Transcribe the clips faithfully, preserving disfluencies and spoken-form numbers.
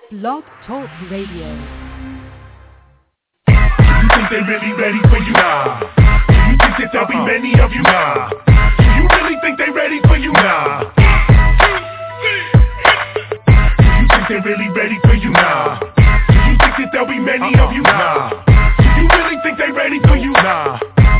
Blog Talk Radio. Do you think they really ready for you? Nah. Do you think that there'll be many of you? Nah. Do you really think they ready for you? Nah. Do you think they really ready for you? Nah. Do you think that there'll be many of you? Nah. Do you really think they ready for you? Nah.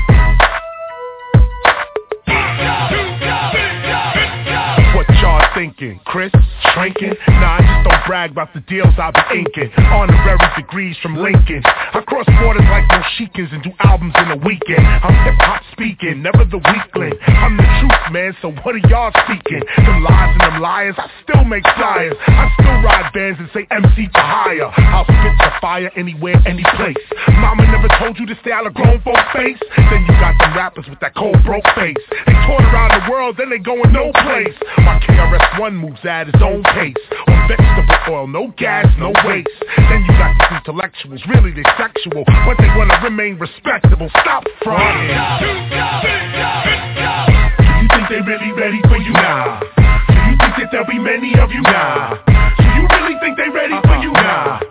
What y'all thinking? Chris? Shrinking? Nah, I just don't brag about the deals I be inking. Honorary degrees from Lincoln. I cross borders like Moshikans and do albums in a weekend. I'm hip-hop speaking, never the weakling. I'm the truth, man, so what are y'all speaking? Them lies and them liars, I still make flyers. I still ride bands and say M C for hire. I'll spit the fire anywhere, any place. Mama never told you to stay out of grown folk face? Then you got them rappers with that cold broke face. They toured around the world, then they going no place. My K R S One moves at his own pace. On vegetable oil, no gas, no waste. Then you got these intellectuals, really they sexual, but they wanna remain respectable. Stop fronting. Do you think they really ready for you? Nah. Do you think that there'll be many of you? Nah. Do you really think they ready for you? Nah.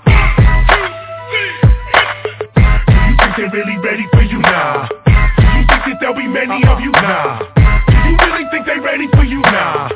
Do you think they really ready for you? Nah. Do you think that there'll be many of you? Nah. Do you really think they ready for you? Nah.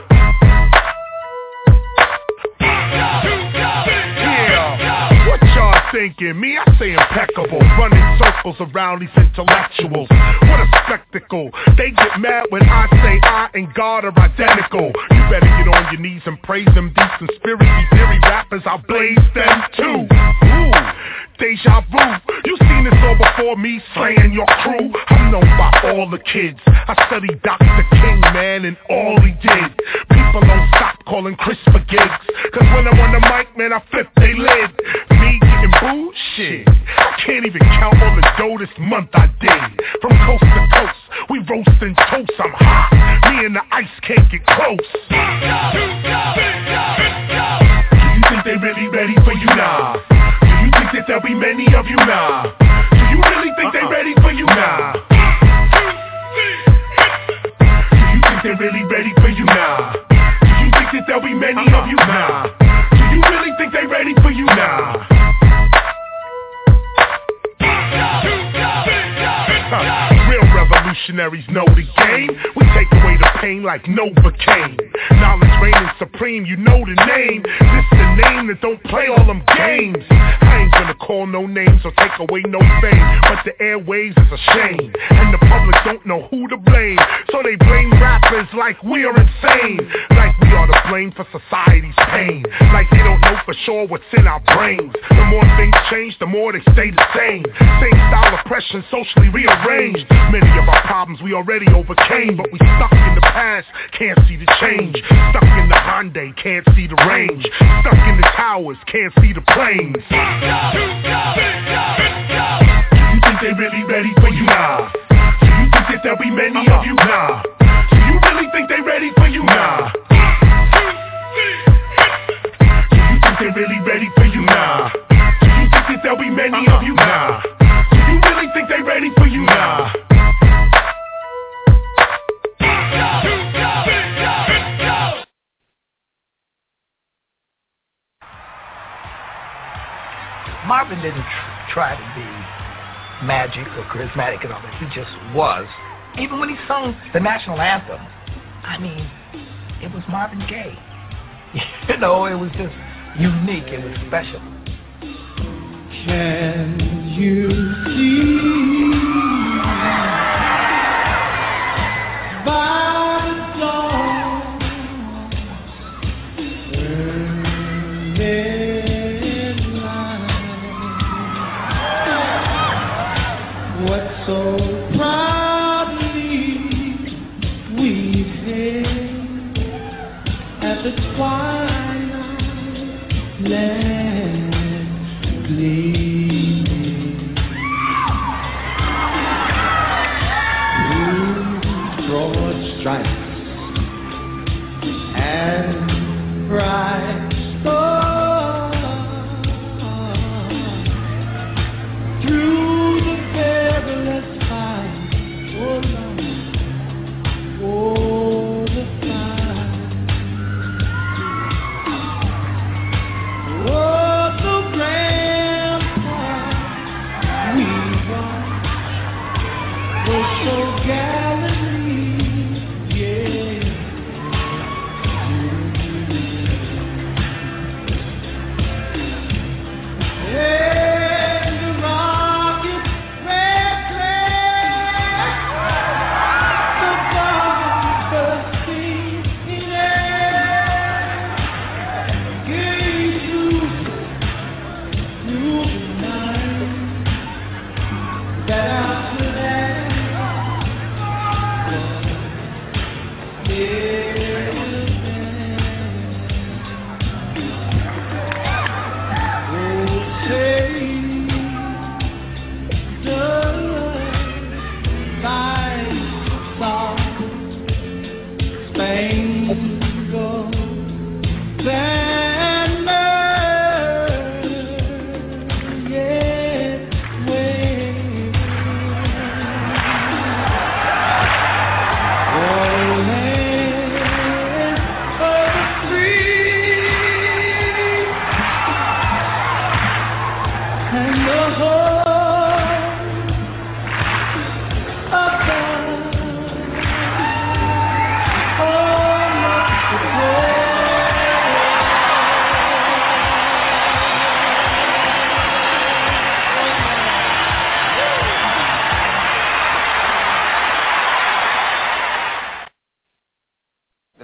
Thinking me, I say impeccable, running circles around these intellectuals. What a spectacle. They get mad when I say I and God are identical. You better get on your knees and praise them. These conspiracy theory rappers, I'll blaze them too. Ooh, deja vu. You seen this all before me, slaying your crew. I'm known by all the kids. I studied Doctor King, man, and all he did. People don't stop calling Chris for gigs, cause when I'm on the mic, man, I flip they lid. Me getting booed? Shit, I can't even count all the dough this month I did. From coast to coast, we roasting toast, I'm hot. Me and the ice can't get close. Do you think they really ready for you? Nah. Do you think that there'll be many of you? Nah. Do you really think they ready for you? Nah. Do you think they really ready for you? Nah. Do you think that there'll be many of you? Nah. Do you really think they ready for you? Nah. Real revolutionaries know the game. We take away the pain like Novocaine. Knowledge reigning supreme, you know the name. This the name that don't play all them games. I ain't gonna call no names or take away no fame, but the airwaves is a shame, and the public don't know who to blame. So they blame rappers like we are insane, like we are to blame for society's pain, like they don't know for sure what's in our brains. The more things change, the more they stay the same. Same style oppression, socially rearranged. Many of our problems we already overcame, but we stuck in the past, can't see the change. Stuck in the Hyundai, can't see the range. Stuck in the towers, can't see the planes. Do you think they really ready for you? Nah. Do you think that there'll be many of you? Nah. Do you really think they ready for you? Nah. Do you think they really ready for you? Nah. Do you think that there'll be many of you? Nah. Do you really think they ready for you? Nah. Marvin didn't tr- try to be magic or charismatic and all that. He just was. Even when he sung the national anthem, I mean, it was Marvin Gaye. You know, it was just unique. It was special. Can you see by the dawn's early light what so proudly we hailed at the twilight land gleaming through broad stripes and bright stars through the perilous fight. Oh Lord, oh the fight. Oh,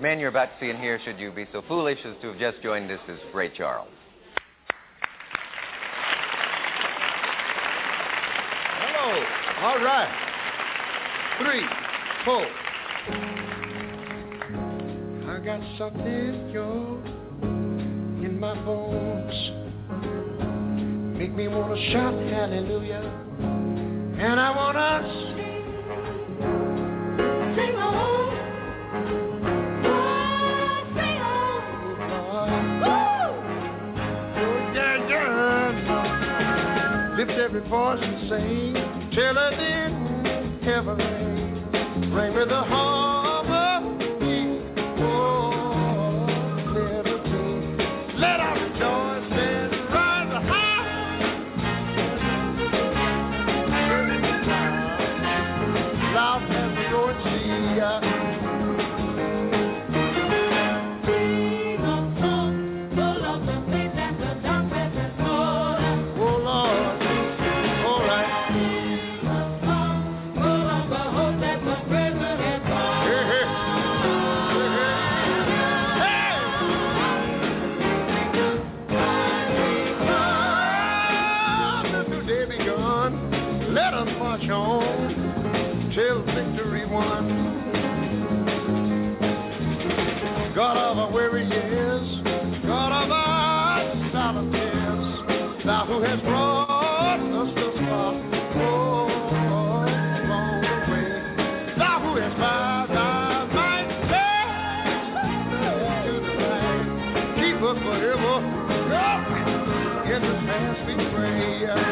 men you're about to see and hear, should you be so foolish as to have just joined us, is Ray Charles. Hello. All right. Three, four. I got something, yo, in my bones. Make me want to shout hallelujah. And I want to sing, sing on. Lift every voice and sing, till it in heaven ring, ring with the harmony. Oh, liberty. Let us rejoice and rise high. Loud as we go and see. Till victory won. God of our weary years, God of our silent tears, thou who hast brought us thus far, oh, along the way, thou who hast bowed thy might to the light, keep us forever, oh, in the past we pray.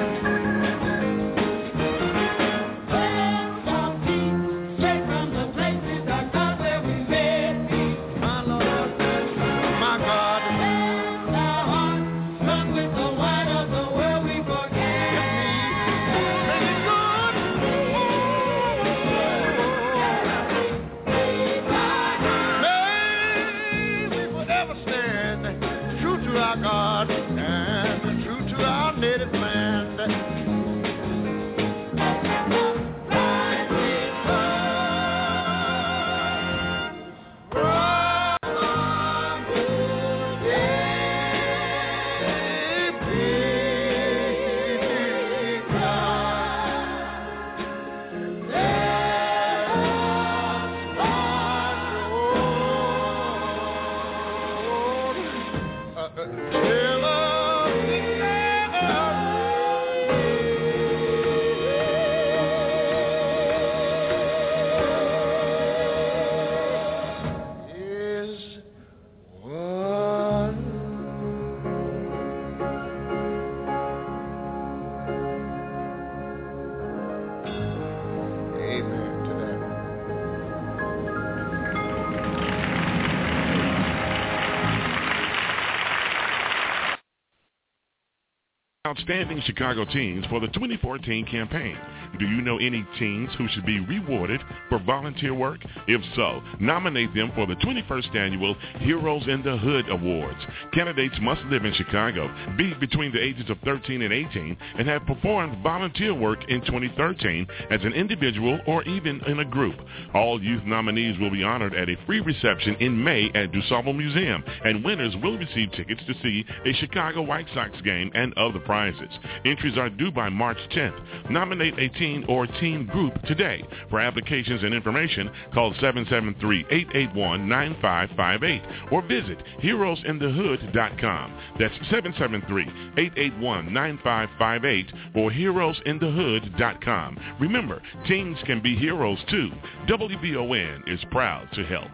Outstanding Chicago teens for the twenty fourteen campaign. Do you know any teens who should be rewarded for volunteer work? If so, nominate them for the twenty-first Annual Heroes in the Hood Awards. Candidates must live in Chicago, be between the ages of thirteen and eighteen, and have performed volunteer work in twenty thirteen as an individual or even in a group. All youth nominees will be honored at a free reception in May at DuSable Museum, and winners will receive tickets to see a Chicago White Sox game and other prizes. Entries are due by March tenth. Nominate a teen or teen group today. For applications and information, call seven seven three, eight eight one, nine five five eight or visit heroes in the hood dot com. That's seven seven three, eight eight one, nine five five eight or heroes in the hood dot com. Remember, teens can be heroes too. W V O N is proud to help.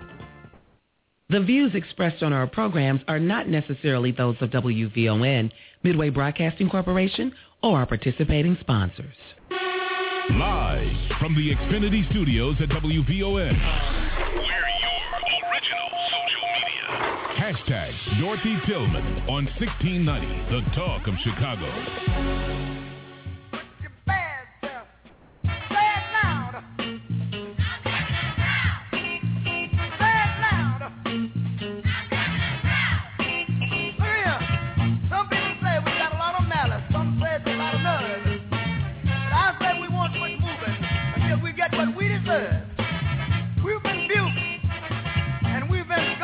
The views expressed on our programs are not necessarily those of W V O N, Midway Broadcasting Corporation, or our participating sponsors. Live from the Xfinity Studios at W V O N. We're your original social media. Hashtag Dorothy Tillman on sixteen ninety, The Talk of Chicago. We've been built and we've been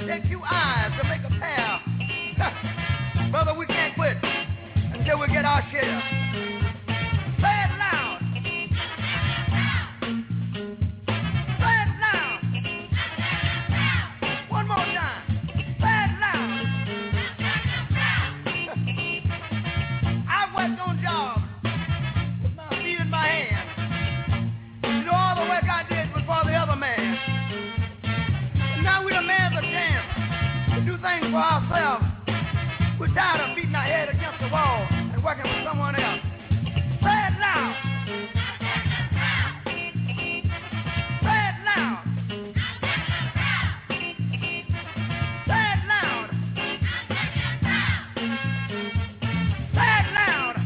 Take two eyes to make a pair. Brother, we can't quit until we get our share. Say it loud. Say it loud. One more time. Say it loud. I've worked on jobs with my feet in my hands. You know, all the work I did was for the other man. And now we demand a chance to do things for ourselves. We're tired of beating our head against the wall and working for someone else. Say it loud. Say it loud. Say it loud. Say it loud.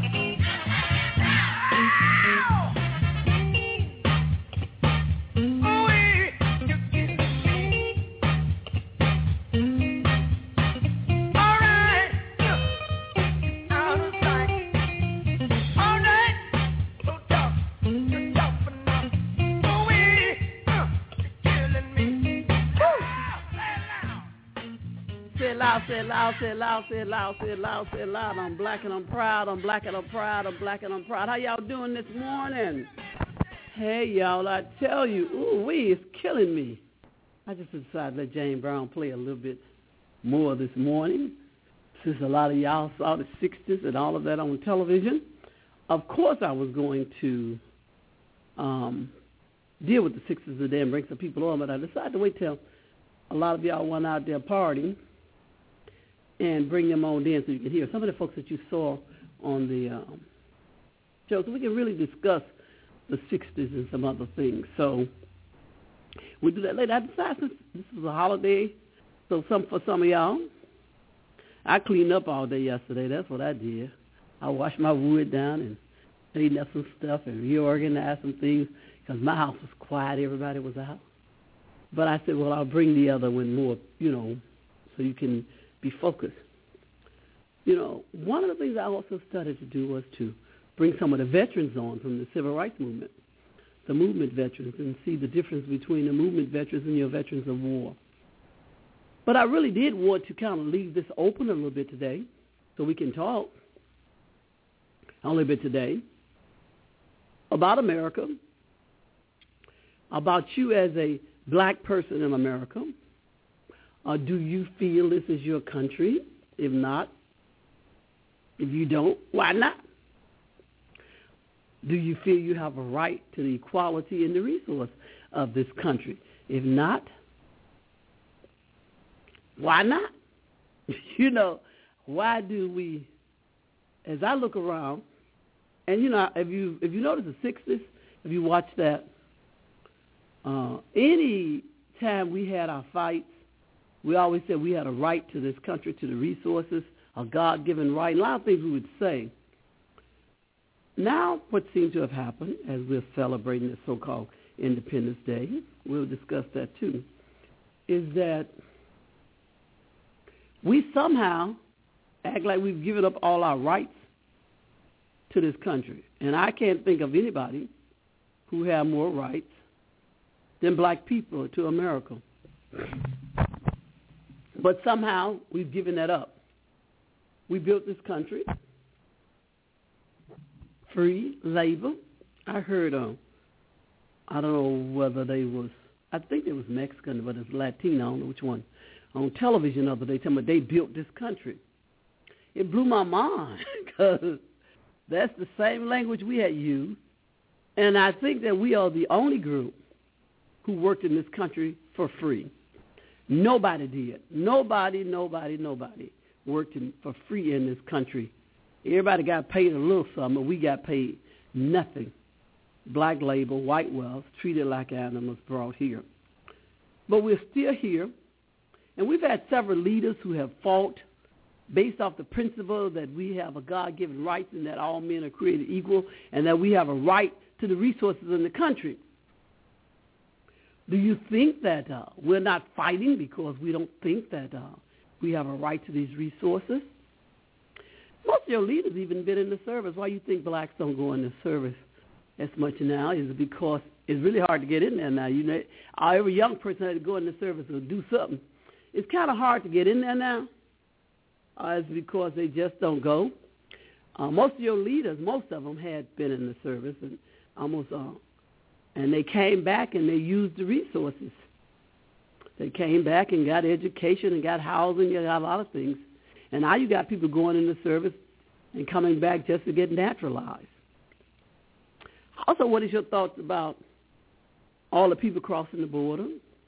Say it loud, say it loud, say it loud, say it loud, say it loud, say it loud. I'm black and I'm proud, I'm black and I'm proud, I'm black and I'm proud. How y'all doing this morning? Hey, y'all, I tell you, ooh, wee, it's killing me. I just decided to let James Brown play a little bit more this morning, since a lot of y'all saw the sixties and all of that on television. Of course I was going to um, deal with the sixties today and bring some people on, but I decided to wait till a lot of y'all went out there partying and bring them on in so you can hear some of the folks that you saw on the um, show, so we can really discuss the sixties and some other things. So we'll do that later. I decided since this is a holiday, so some for some of y'all, I cleaned up all day yesterday. That's what I did. I washed my wood down and cleaned up some stuff and reorganized some things because my house was quiet. Everybody was out. But I said, well, I'll bring the other one more, you know, so you can be focused. You know, one of the things I also started to do was to bring some of the veterans on from the Civil Rights Movement, the movement veterans, and see the difference between the movement veterans and your veterans of war. But I really did want to kind of leave this open a little bit today so we can talk a little bit today about America, about you as a black person in America. Or do you feel this is your country? If not, if you don't, why not? Do you feel you have a right to the equality and the resource of this country? If not, why not? You know, why do we, as I look around, and you know, if you if you notice the sixties, if you watch that, uh, any time we had our fights, we always said we had a right to this country, to the resources, a God-given right. A lot of things we would say. Now what seems to have happened, as we're celebrating this so-called Independence Day, we'll discuss that too, is that we somehow act like we've given up all our rights to this country. And I can't think of anybody who have more rights than black people to America. But somehow we've given that up. We built this country, free labor. I heard, uh, I don't know whether they was, I think it was Mexican, but it's Latino, I don't know which one, on television the other day, telling me they built this country. It blew my mind because that's the same language we had used. And I think that we are the only group who worked in this country for free. Nobody did. Nobody, nobody, nobody worked in, for free in this country. Everybody got paid a little something, but we got paid nothing. Black labor, white wealth, treated like animals, brought here. But we're still here, and we've had several leaders who have fought based off the principle that we have a God-given right and that all men are created equal and that we have a right to the resources in the country. Do you think that uh, we're not fighting because we don't think that uh, we have a right to these resources? Most of your leaders even been in the service. Why you think blacks don't go in the service as much now is because it's really hard to get in there now. You know, every young person had to go in the service or do something. it's kind of hard to get in there now. Uh, it's because they just don't go. Uh, most of your leaders, most of them had been in the service, and almost all. And they came back and they used the resources. They came back and got education and got housing and got a lot of things. And now you got people going in the service and coming back just to get naturalized. Also, what is your thoughts about all the people crossing the border?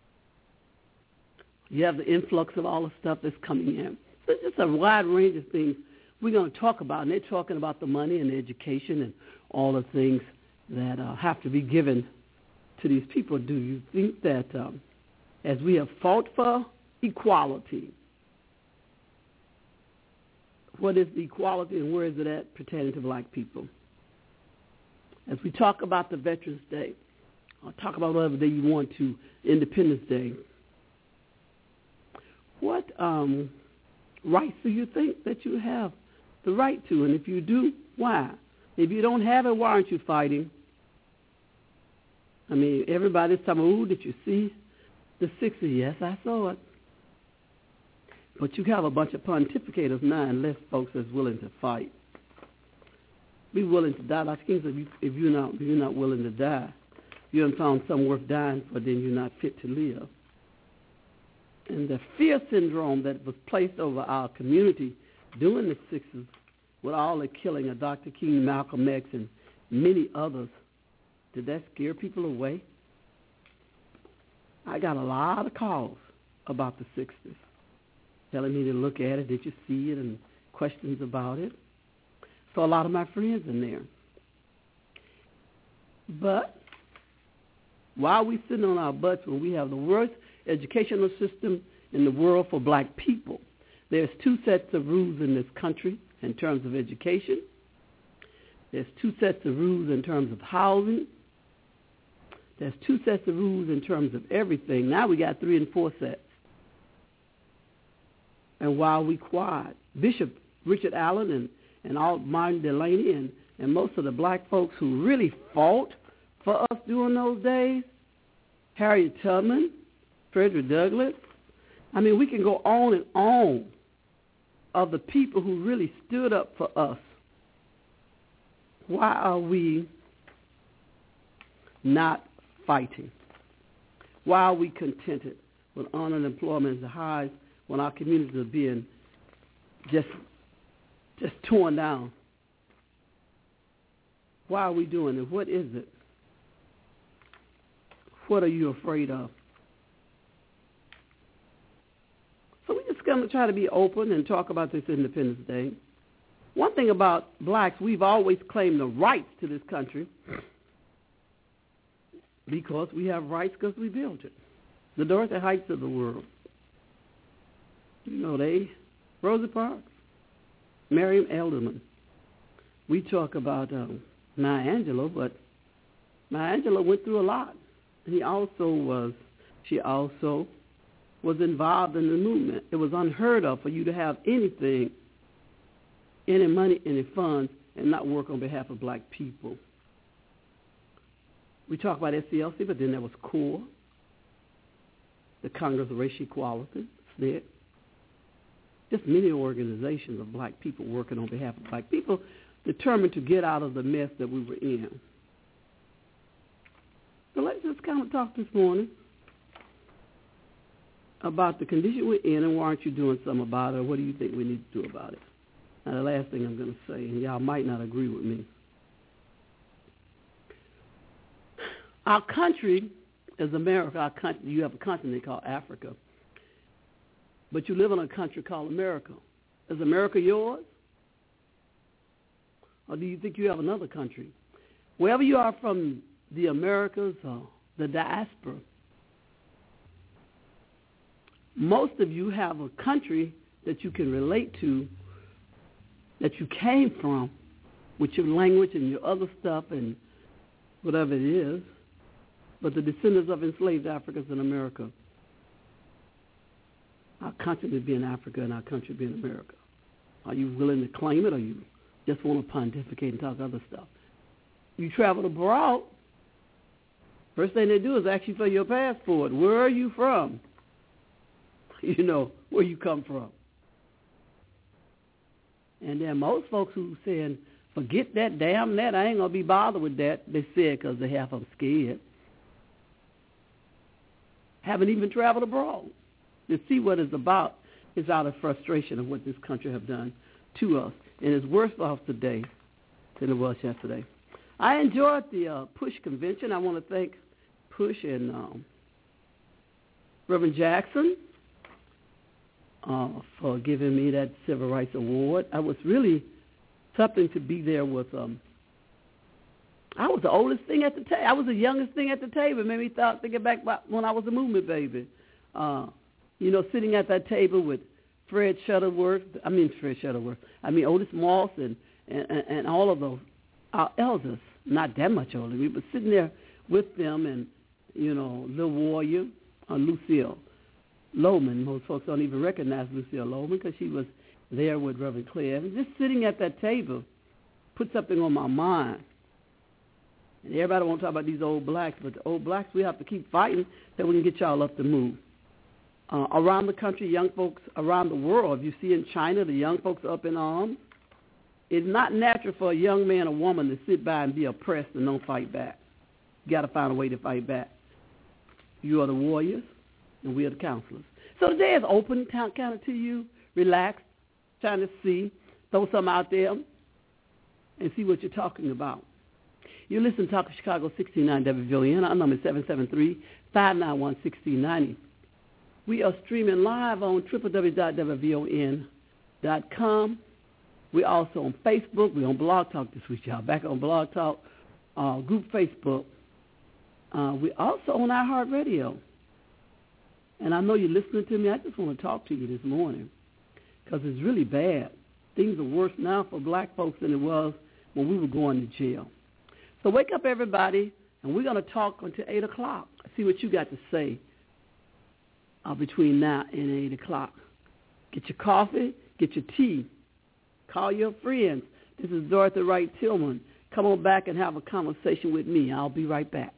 You have the influx of all the stuff that's coming in. So it's just a wide range of things we're going to talk about. And they're talking about the money and the education and all the things that uh, have to be given to these people. Do you think that um, as we have fought for equality, what is the equality and where is it at pertaining to black people? As we talk about the Veterans Day, or talk about whatever day you want to, Independence Day, what um, rights do you think that you have the right to? And if you do, why? If you don't have it, why aren't you fighting? I mean, everybody's talking, ooh, did you see the sixties? Yes, I saw it. But you have a bunch of pontificators now and less folks that's willing to fight. Be willing to die. Doctor King said, if, you, if, you're not, if you're not willing to die, you haven't found something worth dying for, then you're not fit to live. And the fear syndrome that was placed over our community during the sixties with all the killing of Doctor King, Malcolm X, and many others, did that scare people away? I got a lot of calls about the sixties, telling me to look at it, did you see it, and questions about it. So a lot of my friends in there. But while we sitting on our butts when we have the worst educational system in the world for black people, there's two sets of rules in this country in terms of education. There's two sets of rules in terms of housing. There's two sets of rules in terms of everything. Now we got three and four sets. And while we quiet, Bishop Richard Allen and, and all Martin Delaney and, and most of the black folks who really fought for us during those days, Harriet Tubman, Frederick Douglass, I mean, we can go on and on of the people who really stood up for us. Why are we not fighting? Why are we contented with unemployment as high when our communities are being just just torn down? Why are we doing it? What is it? What are you afraid of? So we're just going to try to be open and talk about this Independence Day. One thing about blacks, we've always claimed the rights to this country because we have rights because we built it. The Dorothy Heights of the world. You know, they, Rosa Parks, Miriam Elderman. We talk about um, Maya Angelou, but Maya Angelou went through a lot. He also was, she also was involved in the movement. It was unheard of for you to have anything, any money, any funds, and not work on behalf of black people. We talk about S C L C, but then there was CORE, the Congress of Racial Equality, S N C C, just many organizations of black people working on behalf of black people, determined to get out of the mess that we were in. So let's just kind of talk this morning about the condition we're in and why aren't you doing something about it, or what do you think we need to do about it? Now, the last thing I'm going to say, and y'all might not agree with me. Our country is America. Our country, you have a continent called Africa, but you live in a country called America. Is America yours? Or do you think you have another country? Wherever you are from, the Americas or the diaspora, most of you have a country that you can relate to, that you came from, with your language and your other stuff and whatever it is. But the descendants of enslaved Africans in America, our continent being Africa and our country being America. Are you willing to claim it, or you just want to pontificate and talk other stuff? You travel abroad, first thing they do is ask you for your passport. Where are you from? you know, where you come from. And there are most folks who saying, forget that, damn that, I ain't going to be bothered with that. They said because they half of them scared. Haven't even traveled abroad to see what it's about. It's out of frustration of what this country have done to us. And it's worse off today than it was yesterday. I enjoyed the uh, Push convention. I want to thank Push and um, Reverend Jackson uh, for giving me that Civil Rights Award. I was really something to be there with. Um, I was the oldest thing at the table. I was the youngest thing at the table. It made me thought, thinking back about when I was a movement baby. Uh, you know, sitting at that table with Fred Shuttleworth. I mean, Fred Shuttleworth. I mean, Otis Moss and, and, and all of those, our elders, not that much older. We were sitting there with them and, you know, Lil Warrior, uh, Lucille Lohman. Most folks don't even recognize Lucille Lohman because she was there with Reverend Claire. And just sitting at that table put something on my mind. And everybody want to talk about these old blacks, but the old blacks, we have to keep fighting so we can get y'all up to move. Uh, around the country, young folks around the world, if you see in China, the young folks are up in arms. It's not natural for a young man or woman to sit by and be oppressed and don't fight back. You got to find a way to fight back. You are the warriors, and we are the counselors. So today is open, count, count it to you, relax, trying to see, throw something out there, and see what you're talking about. You listen to Talk of Chicago sixteen ninety W V O N. Our number is seven seven three, five nine one, one six nine zero. We are streaming live on w w w dot w v o n dot com. We're also on Facebook. We're on Blog Talk this week, y'all. Back on Blog Talk, uh, group Facebook. Uh, we're also on iHeartRadio. And I know you're listening to me. I just want to talk to you this morning because it's really bad. Things are worse now for black folks than it was when we were going to jail. So wake up, everybody, and we're going to talk until eight o'clock. See what you got to say uh, between now and eight o'clock. Get your coffee, get your tea, call your friends. This is Dorothy Wright Tillman. Come on back and have a conversation with me. I'll be right back.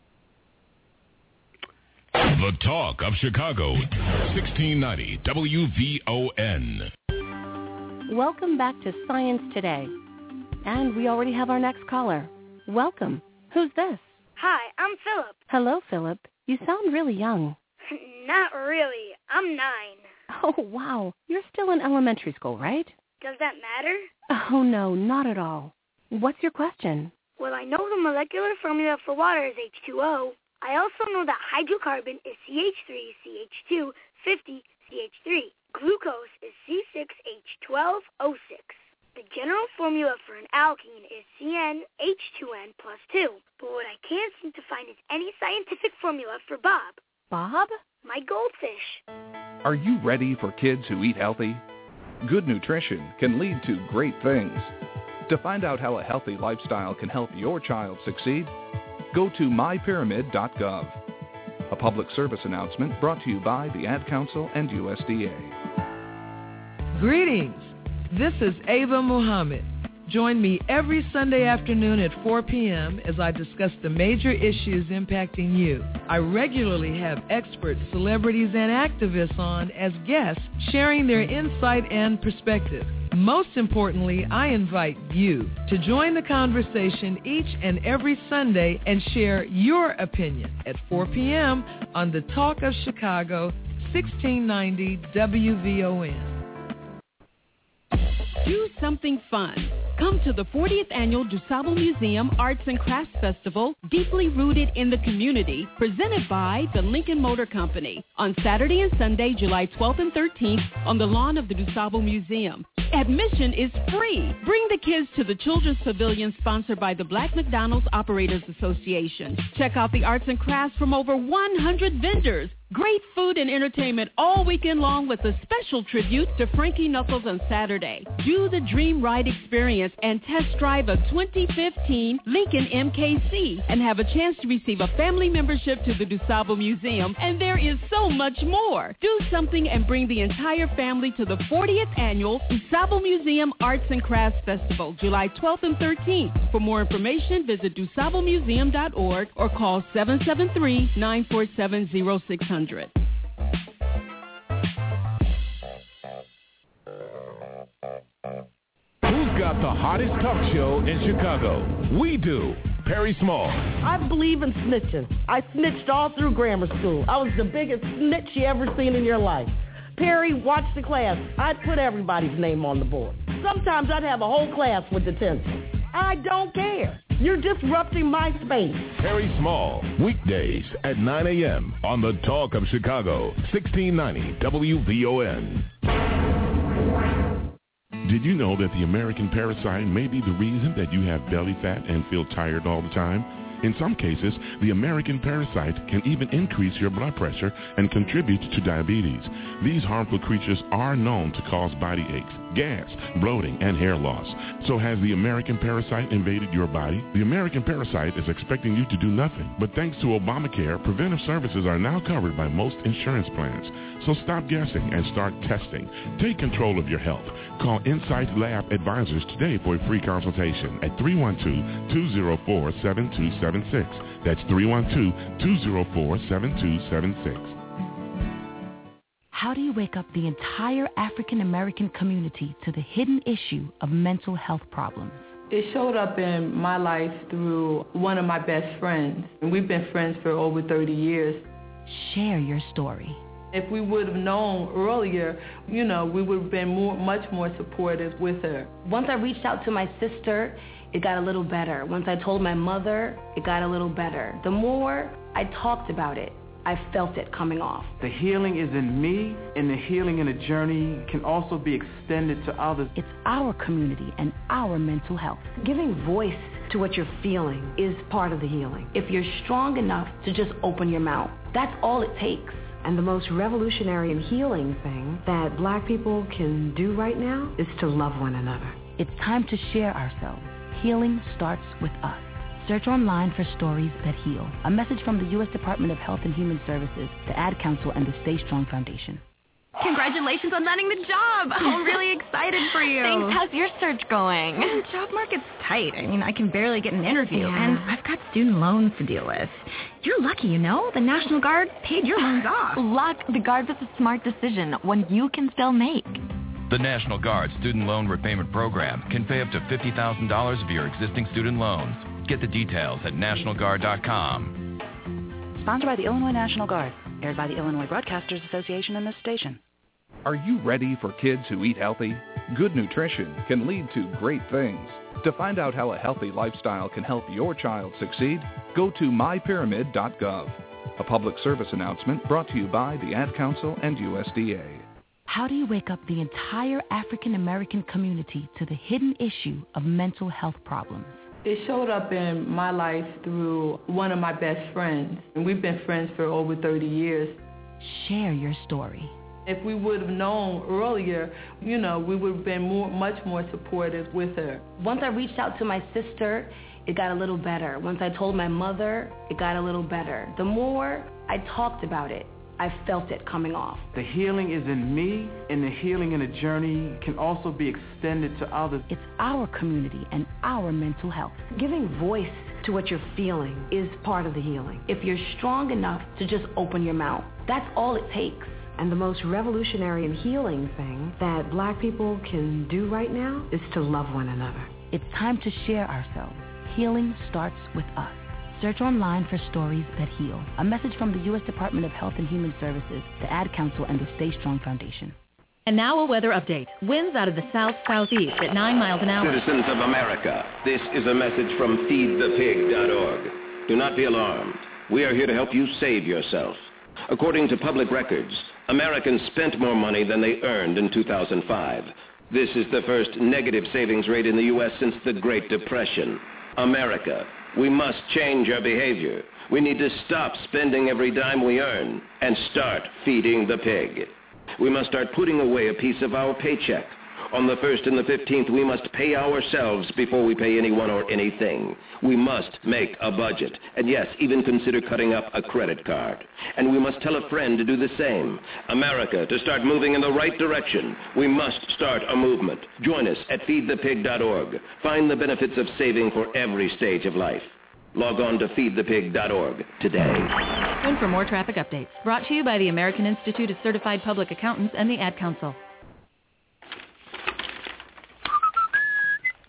The Talk of Chicago, sixteen ninety W V O N. Welcome back to Science Today. And we already have our next caller. Welcome. Who's this? Hi, I'm Philip. Hello, Philip. You sound really young. Not really. I'm nine. Oh, wow. You're still in elementary school, right? Does that matter? Oh, no, not at all. What's your question? Well, I know the molecular formula for water is H two O. I also know that hydrocarbon is C H three C H two fifty C H three. Glucose is C six H twelve O six. The general formula for an alkene is C N H two N plus two. But what I can't seem to find is any scientific formula for Bob. Bob? My goldfish. Are you ready for kids who eat healthy? Good nutrition can lead to great things. To find out how a healthy lifestyle can help your child succeed, go to my pyramid dot gov. A public service announcement brought to you by the Ad Council and U S D A. Greetings. This is Ava Muhammad. Join me every Sunday afternoon at four p.m. as I discuss the major issues impacting you. I regularly have experts, celebrities, and activists on as guests, sharing their insight and perspective. Most importantly, I invite you to join the conversation each and every Sunday and share your opinion at four p.m. on the Talk of Chicago, sixteen ninety W V O N. Do something fun. Come to the fortieth Annual DuSable Museum Arts and Crafts Festival, deeply rooted in the community, presented by the Lincoln Motor Company, on Saturday and Sunday, July twelfth and thirteenth, on the lawn of the DuSable Museum. Admission is free. Bring the kids to the Children's Pavilion sponsored by the Black McDonald's Operators Association. Check out the arts and crafts from over one hundred vendors. Great food and entertainment all weekend long with a special tribute to Frankie Knuckles on Saturday. Do the Dream Ride experience and test drive a twenty fifteen Lincoln M K C and have a chance to receive a family membership to the DuSable Museum. And there is so much more. Do something and bring the entire family to the fortieth Annual DuSable Museum Arts and Crafts Festival, July twelfth and thirteenth. For more information, visit du sable museum dot org or call seven seven three, nine four seven, zero six zero zero. got the hottest talk show in Chicago. We do. Perry Small. I believe in snitching. I snitched all through grammar school. I was the biggest snitch you ever seen in your life. Perry, watch the class. I'd put everybody's name on the board. Sometimes I'd have a whole class with detention. I don't care. You're disrupting my space. Perry Small, weekdays at nine a.m. on the Talk of Chicago, sixteen ninety W V O N. Did you know that the American parasite may be the reason that you have belly fat and feel tired all the time? In some cases, the American parasite can even increase your blood pressure and contribute to diabetes. These harmful creatures are known to cause body aches, gas, bloating, and hair loss. So has the American parasite invaded your body? The American parasite is expecting you to do nothing. But thanks to Obamacare, preventive services are now covered by most insurance plans. So stop guessing and start testing. Take control of your health. Call Insight Lab Advisors today for a free consultation at three one two, two zero four, seven two seven six. That's three one two, two zero four, seven two seven six. How do you wake up the entire African American community to the hidden issue of mental health problems? It showed up in my life through one of my best friends. And we've been friends for over thirty years. Share your story. If we would have known earlier, you know, we would have been more, much more supportive with her. Once I reached out to my sister, it got a little better. Once I told my mother, it got a little better. The more I talked about it, I felt it coming off. The healing is in me, and the healing in a journey can also be extended to others. It's our community and our mental health. Giving voice to what you're feeling is part of the healing. If you're strong enough to just open your mouth, that's all it takes. And the most revolutionary and healing thing that black people can do right now is to love one another. It's time to share ourselves. Healing starts with us. Search online for Stories That Heal. A message from the U S Department of Health and Human Services, the Ad Council, and the Stay Strong Foundation. Congratulations on landing the job. I'm really excited for you. Thanks. How's your search going? Well, the job market's tight. I mean, I can barely get an interview, Yeah. and I've got student loans to deal with. You're lucky, you know. The National Guard paid your loans off. Luck. The Guard was a smart decision, one you can still make. The National Guard Student Loan Repayment Program can pay up to fifty thousand dollars of your existing student loans. Get the details at national guard dot com. Sponsored by the Illinois National Guard. Aired by the Illinois Broadcasters Association and this station. Are you ready for kids who eat healthy? Good nutrition can lead to great things. To find out how a healthy lifestyle can help your child succeed, go to my pyramid dot gov. A public service announcement brought to you by the Ad Council and U S D A. How do you wake up the entire African American community to the hidden issue of mental health problems? It showed up in my life through one of my best friends. And we've been friends for over thirty years. Share your story. If we would have known earlier, you know, we would have been more, much more supportive with her. Once I reached out to my sister, it got a little better. Once I told my mother, it got a little better. The more I talked about it, I felt it coming off. The healing is in me, and the healing in a journey can also be extended to others. It's our community and our mental health. Giving voice to what you're feeling is part of the healing. If you're strong enough to just open your mouth, that's all it takes. And the most revolutionary and healing thing that black people can do right now is to love one another. It's time to share ourselves. Healing starts with us. Search online for Stories That Heal. A message from the U S Department of Health and Human Services, the Ad Council, and the Stay Strong Foundation. And now a weather update. Winds out of the south-southeast at nine miles an hour. Citizens of America, this is a message from feed the pig dot org. Do not be alarmed. We are here to help you save yourself. According to public records, Americans spent more money than they earned in two thousand five. This is the first negative savings rate in the U S since the Great Depression. America, we must change our behavior. We need to stop spending every dime we earn and start feeding the pig. We must start putting away a piece of our paycheck. On the first and the fifteenth, we must pay ourselves before we pay anyone or anything. We must make a budget, and yes, even consider cutting up a credit card. And we must tell a friend to do the same. America, to start moving in the right direction, we must start a movement. Join us at feed the pig dot org. Find the benefits of saving for every stage of life. Log on to feed the pig dot org today. And for more traffic updates, brought to you by the American Institute of Certified Public Accountants and the Ad Council.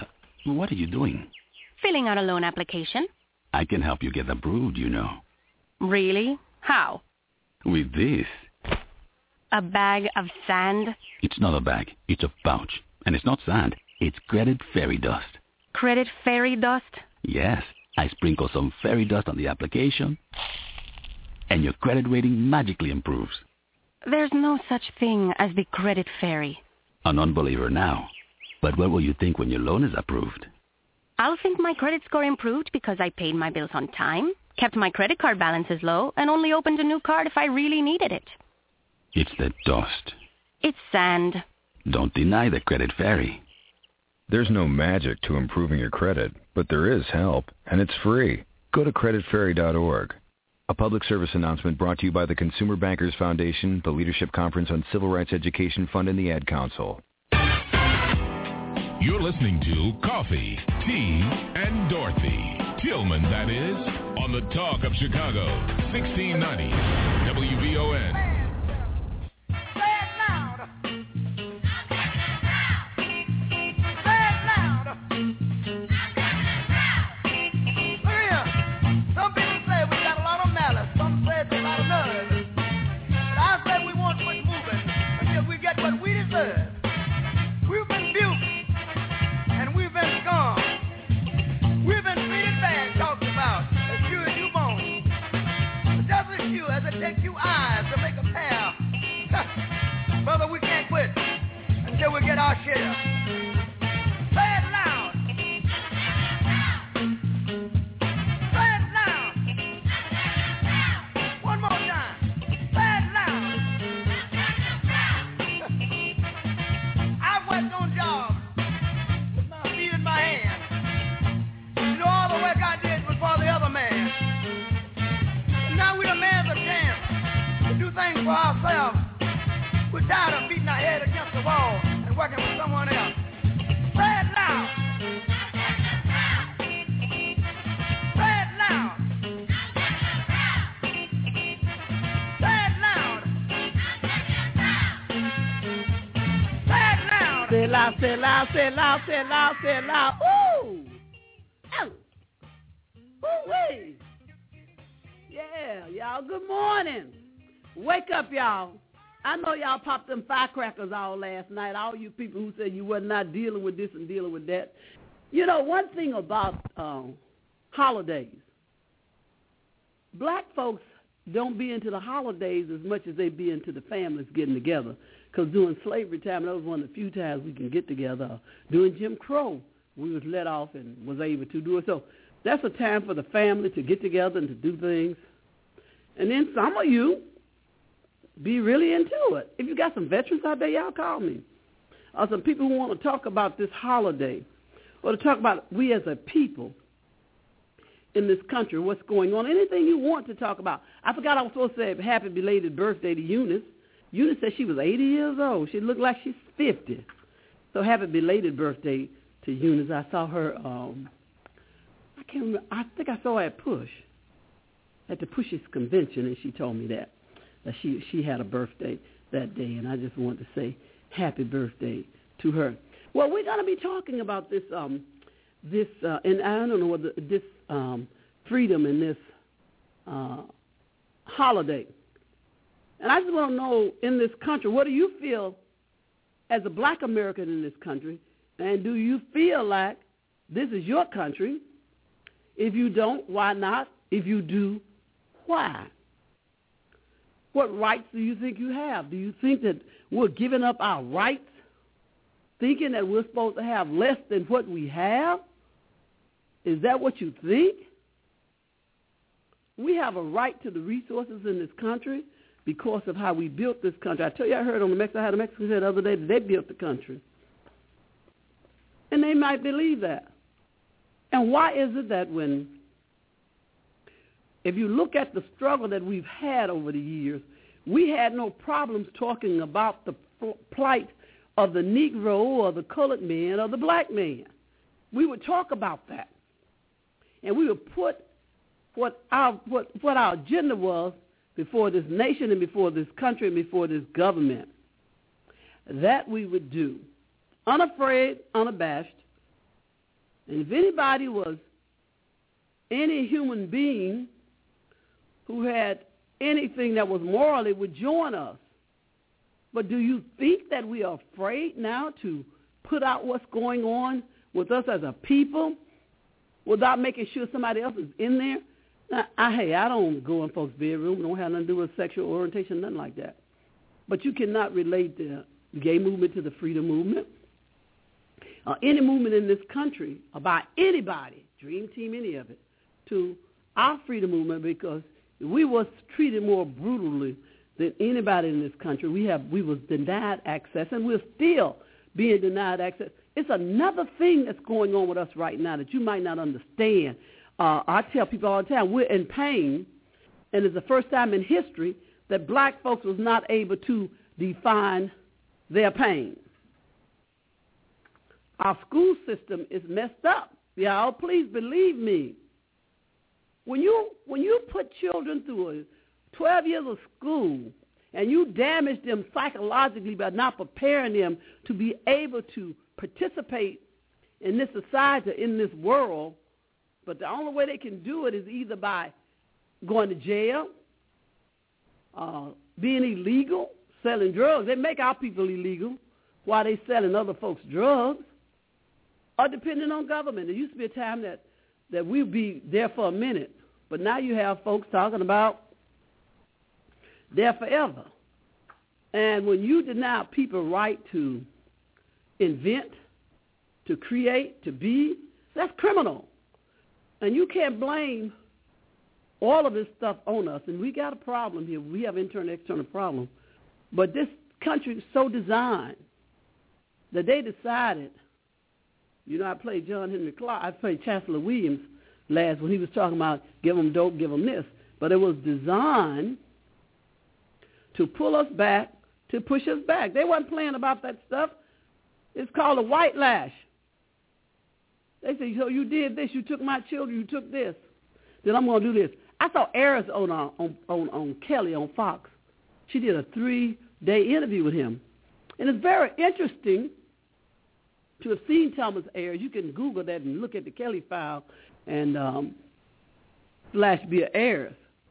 What are you doing? Filling out a loan application. I can help you get approved, you know. Really? How? With this. A bag of sand? It's not a bag. It's a pouch. And it's not sand. It's credit fairy dust. Credit fairy dust? Yes. I sprinkle some fairy dust on the application, and your credit rating magically improves. There's no such thing as the credit fairy. An unbeliever now. But what will you think when your loan is approved? I'll think my credit score improved because I paid my bills on time, kept my credit card balances low, and only opened a new card if I really needed it. It's the dust. It's sand. Don't deny the credit fairy. There's no magic to improving your credit, but there is help, and it's free. Go to credit fairy dot org. A public service announcement brought to you by the Consumer Bankers Foundation, the Leadership Conference on Civil Rights Education Fund, and the Ad Council. You're listening to Coffee, Tea, and Dorothy. Tillman, that is, on the Talk of Chicago, sixteen ninety W V O N. Take you eyes to make a pair. Brother, we can't quit until we get our share. Say it loud. Say it loud. One more time. Say it loud. I've worked on jobs with my feet in my hands. You know, all the work I did was for the other man. Now we demand a chance to do things for ourselves. We're tired of beating our head against the wall and working with someone else. Say it loud. Say it loud. Say it loud. Say it loud. Say it loud, say it loud, say it loud, say it loud, say it loud. Ooh! Oh! Ooh-wee! Yeah, y'all, good morning. Wake up, y'all. I know y'all popped them firecrackers all last night, all you people who said you were not dealing with this and dealing with that. You know, one thing about um, holidays, black folks don't be into the holidays as much as they be into the families getting together. Because during slavery time, that was one of the few times we can get together. During Jim Crow, we was let off and was able to do it. So that's a time for the family to get together and to do things. And then some of you be really into it. If you got some veterans out there, y'all call me. Or some people who want to talk about this holiday or to talk about we as a people in this country, what's going on, anything you want to talk about. I forgot I was supposed to say happy belated birthday to Eunice. Eunice said she was eighty years old. She looked like she's fifty. So happy belated birthday to Eunice. I saw her, um, I can't remember, I think I saw her at Push. At the Push's convention, and she told me that, that she she had a birthday that day, and I just wanted to say happy birthday to her. Well, we're going to be talking about this, um, this, uh, and I don't know whether this um, freedom in this uh, holiday. And I just want to know, in this country, what do you feel as a black American in this country, and do you feel like this is your country? If you don't, why not? If you do, why? What rights do you think you have? Do you think that we're giving up our rights, thinking that we're supposed to have less than what we have? Is that what you think? We have a right to the resources in this country because of how we built this country. I tell you, I heard on the Mexican, how the Mexicans said the other day that they built the country. And they might believe that. And why is it that when if you look at the struggle that we've had over the years, we had no problems talking about the plight of the Negro or the colored man or the black man. We would talk about that. And we would put what our, what, what our agenda was before this nation and before this country and before this government. That we would do, unafraid, unabashed, And if anybody was any human being who had anything that was moral, it would join us. But do you think that we are afraid now to put out what's going on with us as a people without making sure somebody else is in there? Now, I, hey, I don't go in folks' bedroom. Don't have nothing to do with sexual orientation, nothing like that. But you cannot relate the gay movement to the freedom movement. Uh, any movement in this country about anybody, Dream Team, any of it, to our freedom movement, because we was treated more brutally than anybody in this country. We have we was denied access, and we're still being denied access. It's another thing that's going on with us right now that you might not understand. Uh, I tell people all the time, we're in pain, and it's the first time in history that black folks was not able to define their pain. Our school system is messed up. Y'all, please believe me. When you when you put children through twelve years of school and you damage them psychologically by not preparing them to be able to participate in this society, in this world, but the only way they can do it is either by going to jail, uh, being illegal, selling drugs. They make our people illegal while they selling other folks drugs, or depending on government. There used to be a time that, that we'd be there for a minute, but now you have folks talking about there forever. And when you deny people right to invent, to create, to be, that's criminal. And you can't blame all of this stuff on us. And we got a problem here. We have internal and external problem. But this country is so designed that they decided, you know, I played John Henry Clark. I played Chancellor Williams last when he was talking about give them dope, give them this. But it was designed to pull us back, to push us back. They wasn't playing about that stuff. It's called a white lash. They say, so you did this, you took my children, you took this. Then I'm going to do this. I saw Eris on, uh, on, on, on Kelly on Fox. She did a three-day interview with him. And it's very interesting to have seen Thomas Ayers. You can Google that and look at the Kelly file and um, slash Bill Ayers.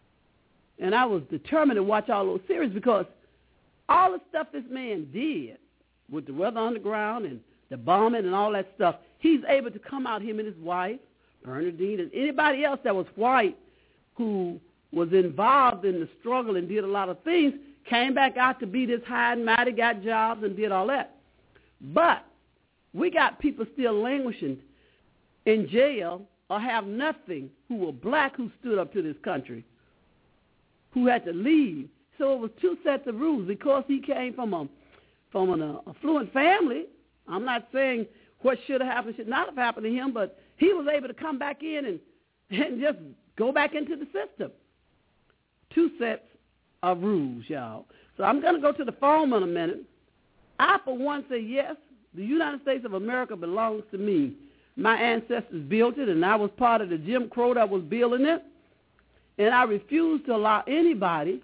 And I was determined to watch all those series because all the stuff this man did with the Weather Underground and the bombing and all that stuff, he's able to come out, him and his wife, Bernadine, and anybody else that was white who was involved in the struggle and did a lot of things, came back out to be this high and mighty, got jobs and did all that. But we got people still languishing in jail or have nothing who were black who stood up to this country, who had to leave. So it was two sets of rules. Because he came from a from an uh, affluent family, I'm not saying what should have happened should not have happened to him, but he was able to come back in and, and just go back into the system. Two sets of rules, y'all. So I'm going to go to the phone in a minute. I, for one, say yes, the United States of America belongs to me. My ancestors built it, and I was part of the Jim Crow that was building it. And I refuse to allow anybody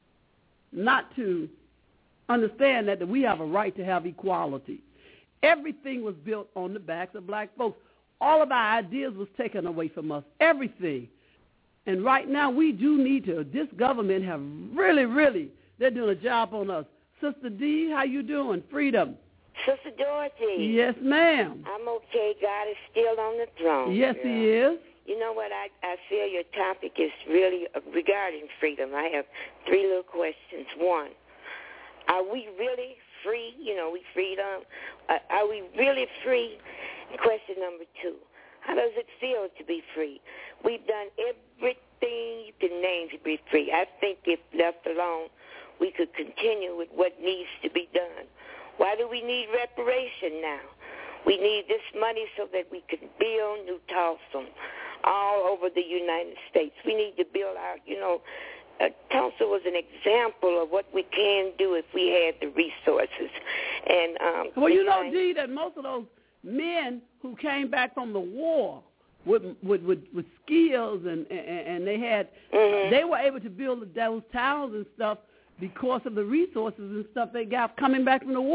not to understand that, that we have a right to have equality. Everything was built on the backs of black folks. All of our ideas was taken away from us, everything. And right now we do need to, this government have really, really, they're doing a job on us. Sister D, how you doing? Freedom. Sister Dorothy. Yes, ma'am. I'm okay. God is still on the throne. Yes, girl. he is. You know what? I, I feel your topic is really regarding freedom. I have three little questions. One, are we really free? You know, we freedom. Uh, are we really free? Question number two, how does it feel to be free? We've done everything you can name to be free. I think if left alone, we could continue with what needs to be done. Why do we need reparation now? We need this money so that we can build New Tulsa all over the United States. We need to build our, you know, uh, Tulsa was an example of what we can do if we had the resources. And um, well, you know, G, that most of those men who came back from the war with with with, with skills and, and and they had mm-hmm. they were able to build those towns and stuff because of the resources and stuff they got coming back from the war.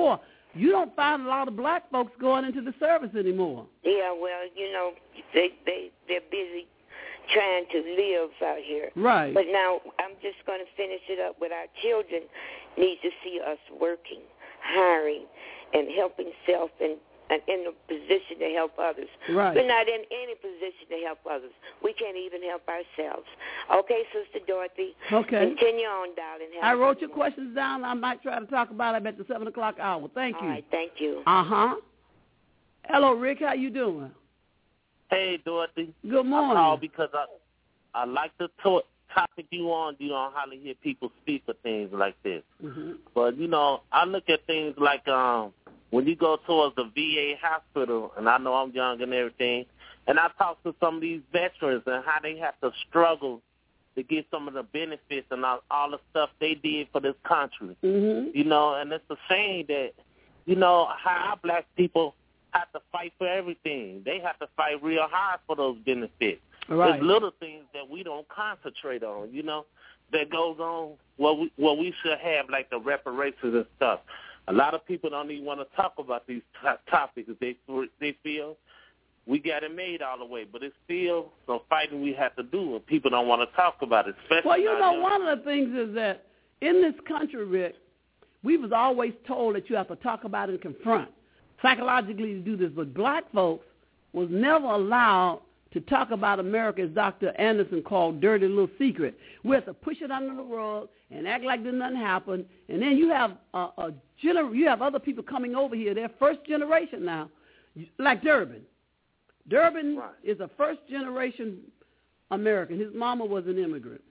you don't find a lot of black folks going into the service anymore. Yeah, well, you know, they, they, they're busy trying to live out here. Right. But now I'm just going to finish it up with our children need to see us working, hiring, and helping self and, and in a position to help others. Right. We're not in any position to help others. We can't even help ourselves. Okay, Sister Dorothy. Okay. Continue on, darling. Have I wrote your questions down. I might try to talk about them at the seven o'clock hour. Thank you. All right, thank you. Uh-huh. Hello, Rick. How you doing? Hey, Dorothy. Good morning. I called because I, I like the to- topic you on. You don't hardly hear people speak of things like this. Mm-hmm. But, you know, I look at things like um, when you go towards the V A hospital, and I know I'm young and everything, and I talk to some of these veterans and how they have to struggle to get some of the benefits and all, all the stuff they did for this country. Mm-hmm. You know, and it's a shame that, you know, how our black people have to fight for everything. They have to fight real hard for those benefits. Right. There's little things that we don't concentrate on, you know, that goes on what we, what we should have, like the reparations and stuff. A lot of people don't even want to talk about these t- topics. They they feel we got it made all the way, but it's still some fighting we have to do, and people don't want to talk about it. Especially well, you know, young. one of the things is that in this country, Rick, we was always told that you have to talk about it and confront. Psychologically to do this, but black folks was never allowed to talk about America, as Doctor Anderson called dirty little secret. We have to push it under the rug and act like did nothing happen. And then you have a, a gener- you have other people coming over here. They're first generation now, like Durbin. Durbin right. is a first generation American. His mama was an immigrant.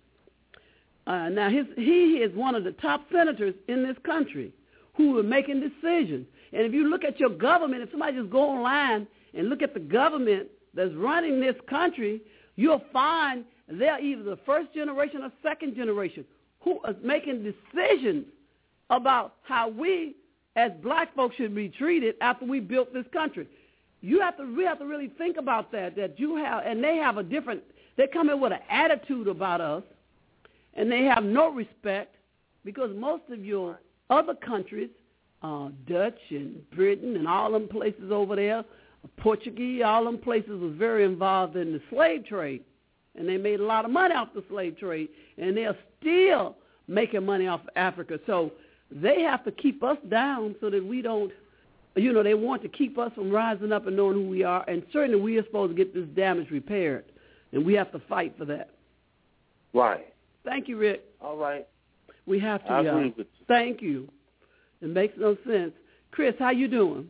Uh, now his he is one of the top senators in this country who are making decisions. And if you look at your government, if somebody just go online and look at the government that's running this country, you'll find they're either the first generation or second generation who are making decisions about how we as black folks should be treated after we built this country. You have to, we have to really think about that, that you have, and they have a different, they come in with an attitude about us, and they have no respect because most of your other countries, Uh, Dutch and Britain and all them places over there, Portuguese, all them places was very involved in the slave trade. And they made a lot of money off the slave trade. And they're still making money off of Africa. So they have to keep us down so that we don't, you know, they want to keep us from rising up and knowing who we are. And certainly we are supposed to get this damage repaired. And we have to fight for that. Right. Thank you, Rick. All right. We have to. I y'all. agree with you. Thank you. It makes no sense. Chris, how you doing?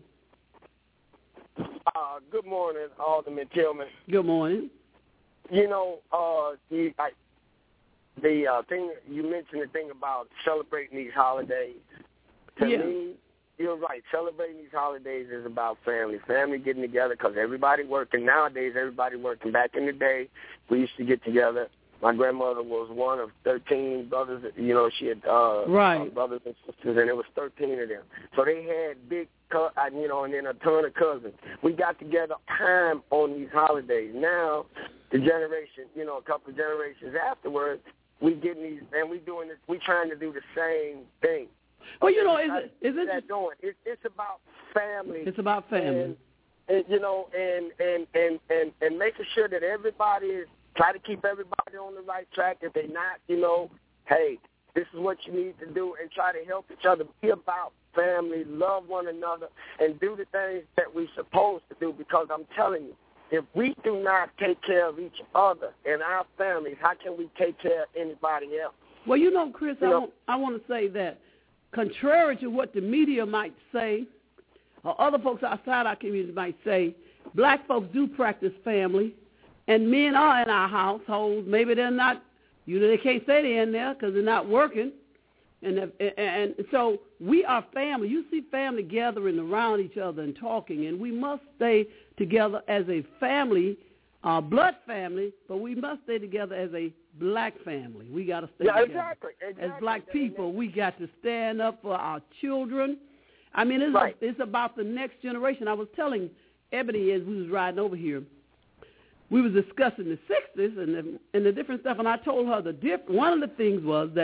Uh, good morning, Alderman Tillman. Good morning. You know, uh, the I, the uh, thing you mentioned, the thing about celebrating these holidays. To yeah. me, you're right. Celebrating these holidays is about family, family getting together because everybody working nowadays. Everybody working. Back in the day, we used to get together. My grandmother was one of thirteen brothers. You know, she had uh, right. uh, brothers and sisters, and it was thirteen of them. So they had big, co- you know, and then a ton of cousins. We got together time on these holidays. Now, the generation, you know, a couple of generations afterwards, we getting these, and we doing this. We trying to do the same thing. Well, you know, is it is it that doing? It, it's about family. It's about family. And, and you know, and and and and and making sure that everybody is. Try to keep everybody on the right track. If they're not, you know, hey, this is what you need to do, and try to help each other. Be about family, love one another, and do the things that we're supposed to do. Because I'm telling you, if we do not take care of each other and our families, how can we take care of anybody else? Well, you know, Chris, you I, know, want, I want to say that contrary to what the media might say or other folks outside our community might say, black folks do practice family. And men are in our households. Maybe they're not, you know, they can't say they're in there because they're not working. And, and and so we are family. You see family gathering around each other and talking, and we must stay together as a family, uh, blood family, but we must stay together as a black family. We got to stay yeah, together. Exactly, exactly. As black people, we got to stand up for our children. I mean, it's, right. a, it's about the next generation. I was telling Ebony as we was riding over here, we was discussing the sixties and the, and the different stuff, and I told her the diff- one of the things was that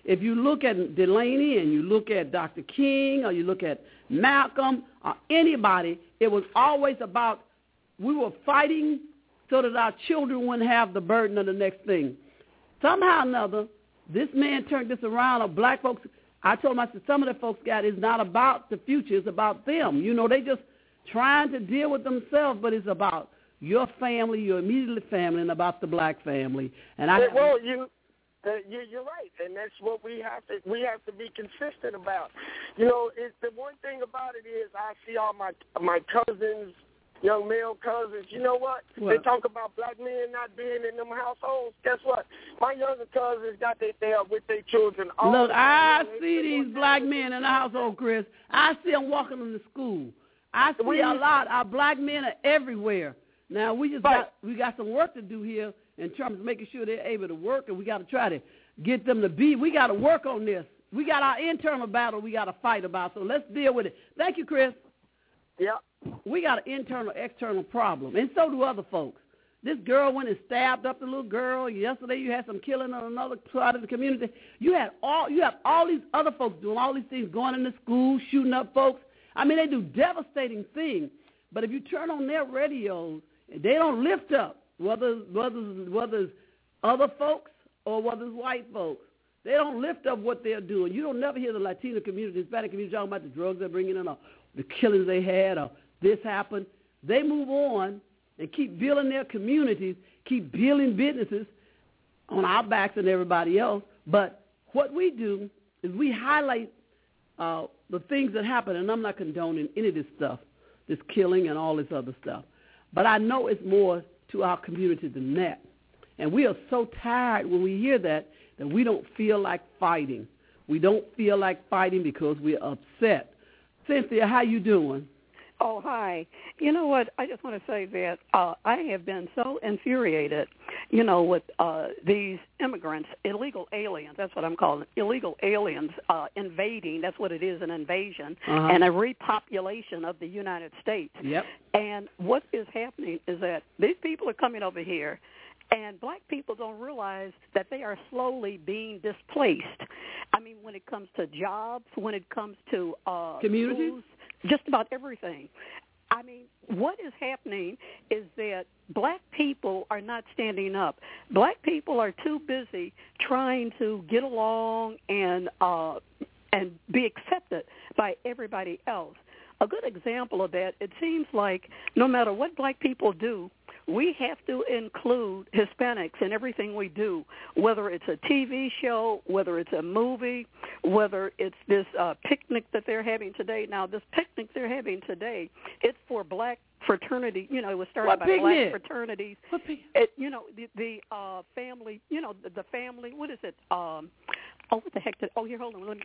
if you look at Delaney and you look at Doctor King or you look at Malcolm or anybody, it was always about we were fighting so that our children wouldn't have the burden of the next thing. Somehow or another, this man turned this around of black folks. I told him, I said, some of the folks got it's not about the future, it's about them. You know, they just trying to deal with themselves, but it's about your family, your immediate family, and about the black family. And I well, you, uh, you you're right, and that's what we have to we have to be consistent about. You know, it's the one thing about it is I see all my my cousins, young male cousins. You know what? what? They talk about black men not being in them households. Guess what? My younger cousins got their there with their children. All Look, the I time. see these black men in the household, Chris. I see them walking them to school. I see We- a lot. Our black men are everywhere. Now, we just Right. got we got some work to do here in terms of making sure they're able to work, and we got to try to get them to be. We got to work on this. We got our internal battle we got to fight about, so let's deal with it. Thank you, Chris. Yeah. We got an internal, external problem, and so do other folks. This girl went and stabbed up the little girl. Yesterday you had some killing on another side of the community. You had all you have all these other folks doing all these things, going into school, shooting up folks. I mean, they do devastating things. But if you turn on their radios, they don't lift up whether whether whether it's other folks or whether it's white folks. They don't lift up what they're doing. You don't never hear the Latino community, Hispanic community talking about the drugs they're bringing in or the killings they had or this happened. They move on and keep building their communities, keep building businesses on our backs and everybody else. But what we do is we highlight uh, the things that happen, and I'm not condoning any of this stuff, this killing and all this other stuff. But I know it's more to our community than that. And we are so tired when we hear that that we don't feel like fighting. We don't feel like fighting because we're upset. Cynthia, how you doing? Oh, hi. You know what? I just want to say that uh, I have been so infuriated, you know, with uh, these immigrants, illegal aliens, that's what I'm calling it, illegal aliens uh, invading, that's what it is, an invasion, Uh-huh. and a repopulation of the United States. Yep. And what is happening is that these people are coming over here, and black people don't realize that they are slowly being displaced. I mean, when it comes to jobs, when it comes to uh, communities, schools, just about everything. I mean, what is happening is that black people are not standing up. Black people are too busy trying to get along and uh, and be accepted by everybody else. A good example of that, it seems like no matter what black people do, we have to include Hispanics in everything we do, whether it's a T V show, whether it's a movie, whether it's this uh, picnic that they're having today. Now, this picnic they're having today, it's for black fraternity. You know, it was started What by picnic? black fraternities. What pic- It, you know, the, the uh, family, you know, the, the family, what is it? Um, oh, what the heck? Did, oh, here, hold on. Let me,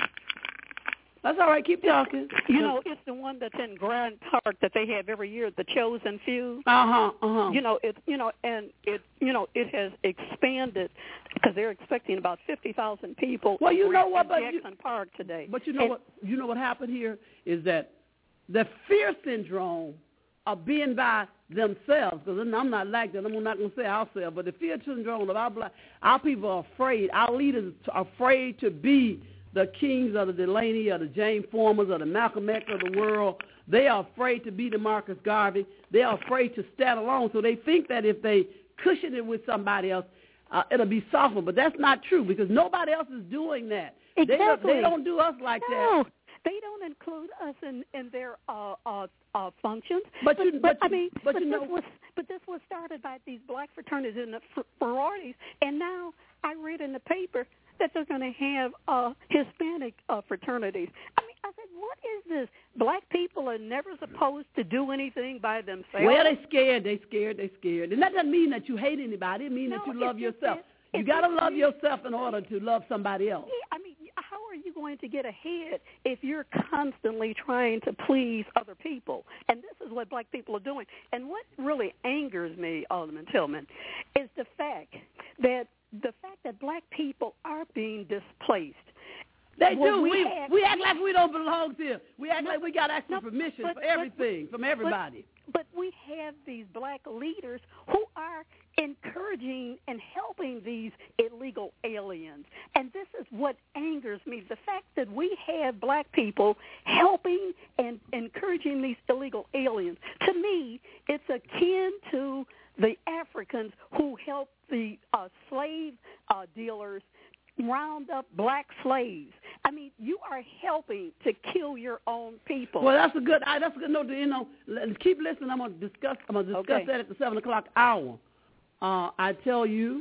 That's all right. Keep talking. You know, it's the one that's in Grand Park that they have every year, the Chosen Few. Uh huh. Uh huh. You know, it's you know, and it you know it has expanded because they're expecting about fifty thousand people. Well, you know what, in but Jackson you, Park today. But you know and, what? You know what happened here is that the fear syndrome of being by themselves. Because I'm not like that. I'm not going to say ourselves, but the fear syndrome of our black, our people are afraid. Our leaders are afraid to be the Kings or the Delaney or the James Formers or the Malcolm X of the world. They are afraid to be the Marcus Garvey. They are afraid to stand alone. So they think that if they cushion it with somebody else, uh, it'll be softer. But that's not true because nobody else is doing that. Exactly. They don't, they don't do us like no, that. They don't include us in, in their uh, uh, uh, functions. But, but, you, but, but you, I mean, but, but you this know, was but this was started by these black fraternities and the fr- sororities, and now I read in the paper that they're going to have uh, Hispanic uh, fraternities. I mean, I said, what is this? Black people are never supposed to do anything by themselves. Well, they scared, they scared, they scared. And that doesn't mean that you hate anybody. It means no, that you love yourself. It, you got to love yourself in order to love somebody else. Yeah, I mean, how are you going to get ahead if you're constantly trying to please other people? And this is what black people are doing. And what really angers me, Alderman Tillman, is the fact that the fact that black people are being displaced. They well, do. We, we have, we act like we don't belong here. We act no, like we got extra no, permission but, for everything, but, from everybody. But, but we have these black leaders who are encouraging and helping these illegal aliens. And this is what angers me, the fact that we have black people helping and encouraging these illegal aliens. To me, it's akin to the Africans who helped the uh, slave uh, dealers round up black slaves. I mean, you are helping to kill your own people. Well, that's a good. That's a good note. To, you know, keep listening. I'm going to discuss. I'm going to discuss okay. that at the seven o'clock hour. Uh, I tell you,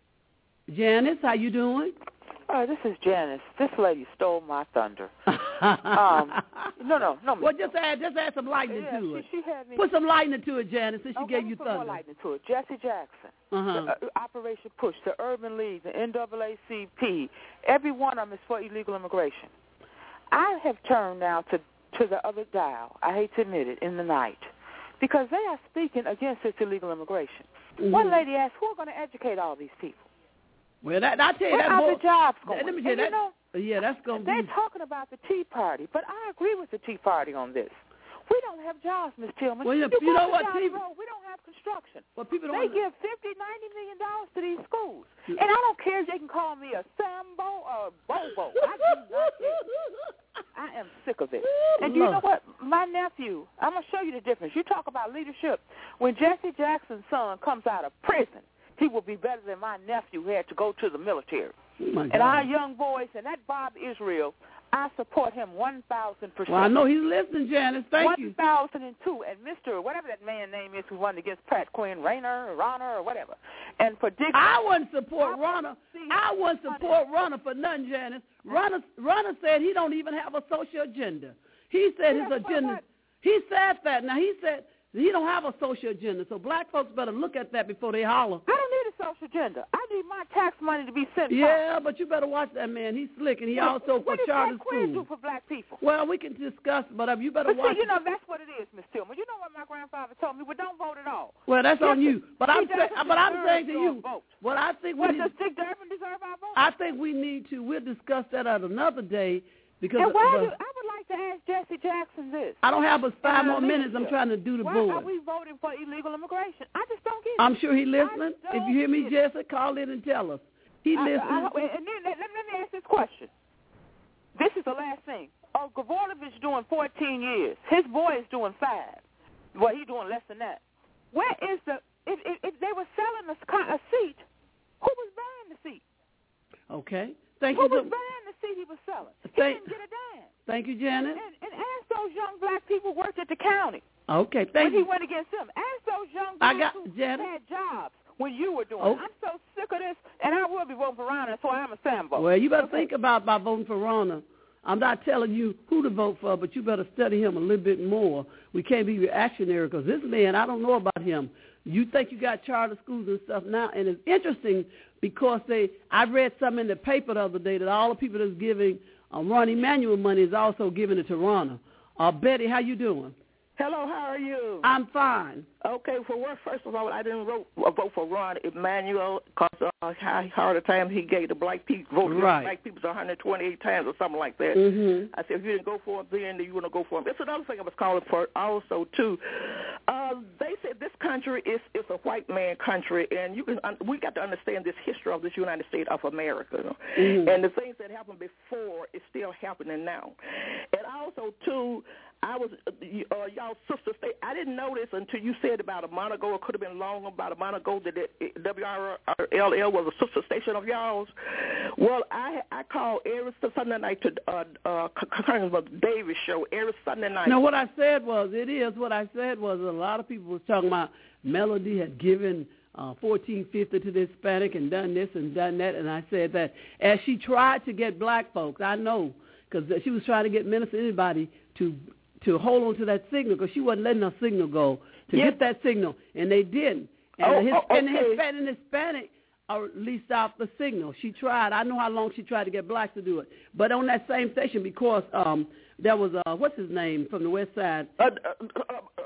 Janice, how you doing? Oh, this is Janice. This lady stole my thunder. um, no, no, no. Well, just add, just add some lightning yeah, to she, it. She had me. Put some lightning to it, Janice, since she okay, gave you put thunder. More lightning to it. Jesse Jackson, uh-huh. the, uh, Operation Push, the Urban League, the N double A C P, every one of them is for illegal immigration. I have turned now to to the other dial. I hate to admit it, in the night, because they are speaking against this illegal immigration. Mm-hmm. One lady asked, "Who are going to educate all these people?" Well, that, I tell you, Where that are boy, the jobs going? Let me tell you, and, that, you know, yeah, that's going to They're be. talking about the Tea Party, but I agree with the Tea Party on this. We don't have jobs, Miz Tillman. Well, you, you you know go what? down People, the road, we don't have construction. Well, people don't they under- give fifty, ninety million dollars to these schools, and I don't care if they can call me a Sambo or a Bobo. I do not care. I am sick of it. And you know what? My nephew, I'm gonna show you the difference. You talk about leadership. When Jesse Jackson's son comes out of prison, he will be better than my nephew who had to go to the military. Oh and our young boys, and that Bob Israel, I support him one thousand percent. Well, I know he's listening, Janice. Thank one you. one thousand two, and Mister whatever that man name is who won against Pat Quinn, Rayner, or Ronner, or whatever. And for Dick, I wouldn't support Ronner. I wouldn't support Ronner for nothing, Janice. Ronner, Ronner said he don't even have a social agenda. He said yeah, his agenda. What? He said that. Now, he said he don't have a social agenda, so black folks better look at that before they holler. I don't need a social agenda. I need my tax money to be sent. Yeah, but you better watch that man. He's slick, and he what, also what for charter schools. What does Pat Quinn schools. do for black people? Well, we can discuss, but uh, you better but watch. See, you know, that's what it is, Miss Tillman. You know what my grandfather told me? Well, don't vote at all. Well, that's yes, on you. But I'm say, but I'm saying to you, vote. what I think what we does need, Dick Durbin deserve our vote? I think we need to. We'll discuss that at another day. Because and why uh, do, I would like to ask Jesse Jackson this. I don't have but five more leadership. minutes. I'm trying to do the why board. Why are we voting for illegal immigration? I just don't get it. I'm sure he's listening. If you hear me, Jesse, call in and tell us. He I, listening. I, I, and then let, let me ask this question. This is the last thing. Oh, Gavorovich doing fourteen years. His boy is doing five. Well, he's doing less than that. Where is the? If, if, if they were selling a, a seat, who was buying the seat? Okay. Thank Who you. was So, buying the seat he was selling? He thank, didn't get a dime. Thank you, Janet. And, and ask those young black people who worked at the county. Okay, thank when you. he went against them. Ask those young black I got, who Janet. had jobs when you were doing oh. it. I'm so sick of this, and I will be voting for Ronna, so I am a Sambo. Well, you better okay. think about, about voting for Ronna. I'm not telling you who to vote for, but you better study him a little bit more. We can't be reactionary because this man, I don't know about him. You think you got charter schools and stuff now, and it's interesting because they. I read something in the paper the other day that all the people that's giving uh, Ron Emanuel money is also giving it to Ronna. Uh, Betty, how you doing? Hello, how are you? I'm fine. Okay, for what, first of all, I didn't vote, uh, vote for Ron Emanuel because uh, how hard a time he gave the black people, voted right. black people one hundred twenty-eight times or something like that. Mm-hmm. I said, if you didn't go for him then, then you want to go for him. It's another thing I was calling for also, too. Uh, they said this country is, is a white man country, and you can uh, we got to understand this history of this United States of America. You know? mm-hmm. And the things that happened before is still happening now. And also, too, I was, uh, y'all sister state, I didn't know this until you said about a month ago, it could have been long, about a month ago, that it, W R L L was a sister station of y'all's. Well, I I called every Sunday night to uh, uh, Congressman Davis' show, every Sunday night. No, what I said was, it is, what I said was a lot of people was talking about Melody had given uh, fourteen fifty to the Hispanic and done this and done that, and I said that as she tried to get black folks, I know, because she was trying to get Minister anybody to to hold on to that signal because she wasn't letting her signal go to yes. get that signal, and they didn't. And, oh, the, His, oh, okay. and the Hispanic, and Hispanic uh, leased off the signal. She tried. I know how long she tried to get blacks to do it. But on that same station, because um, there was, uh, what's his name, from the west side? Uh, uh, uh,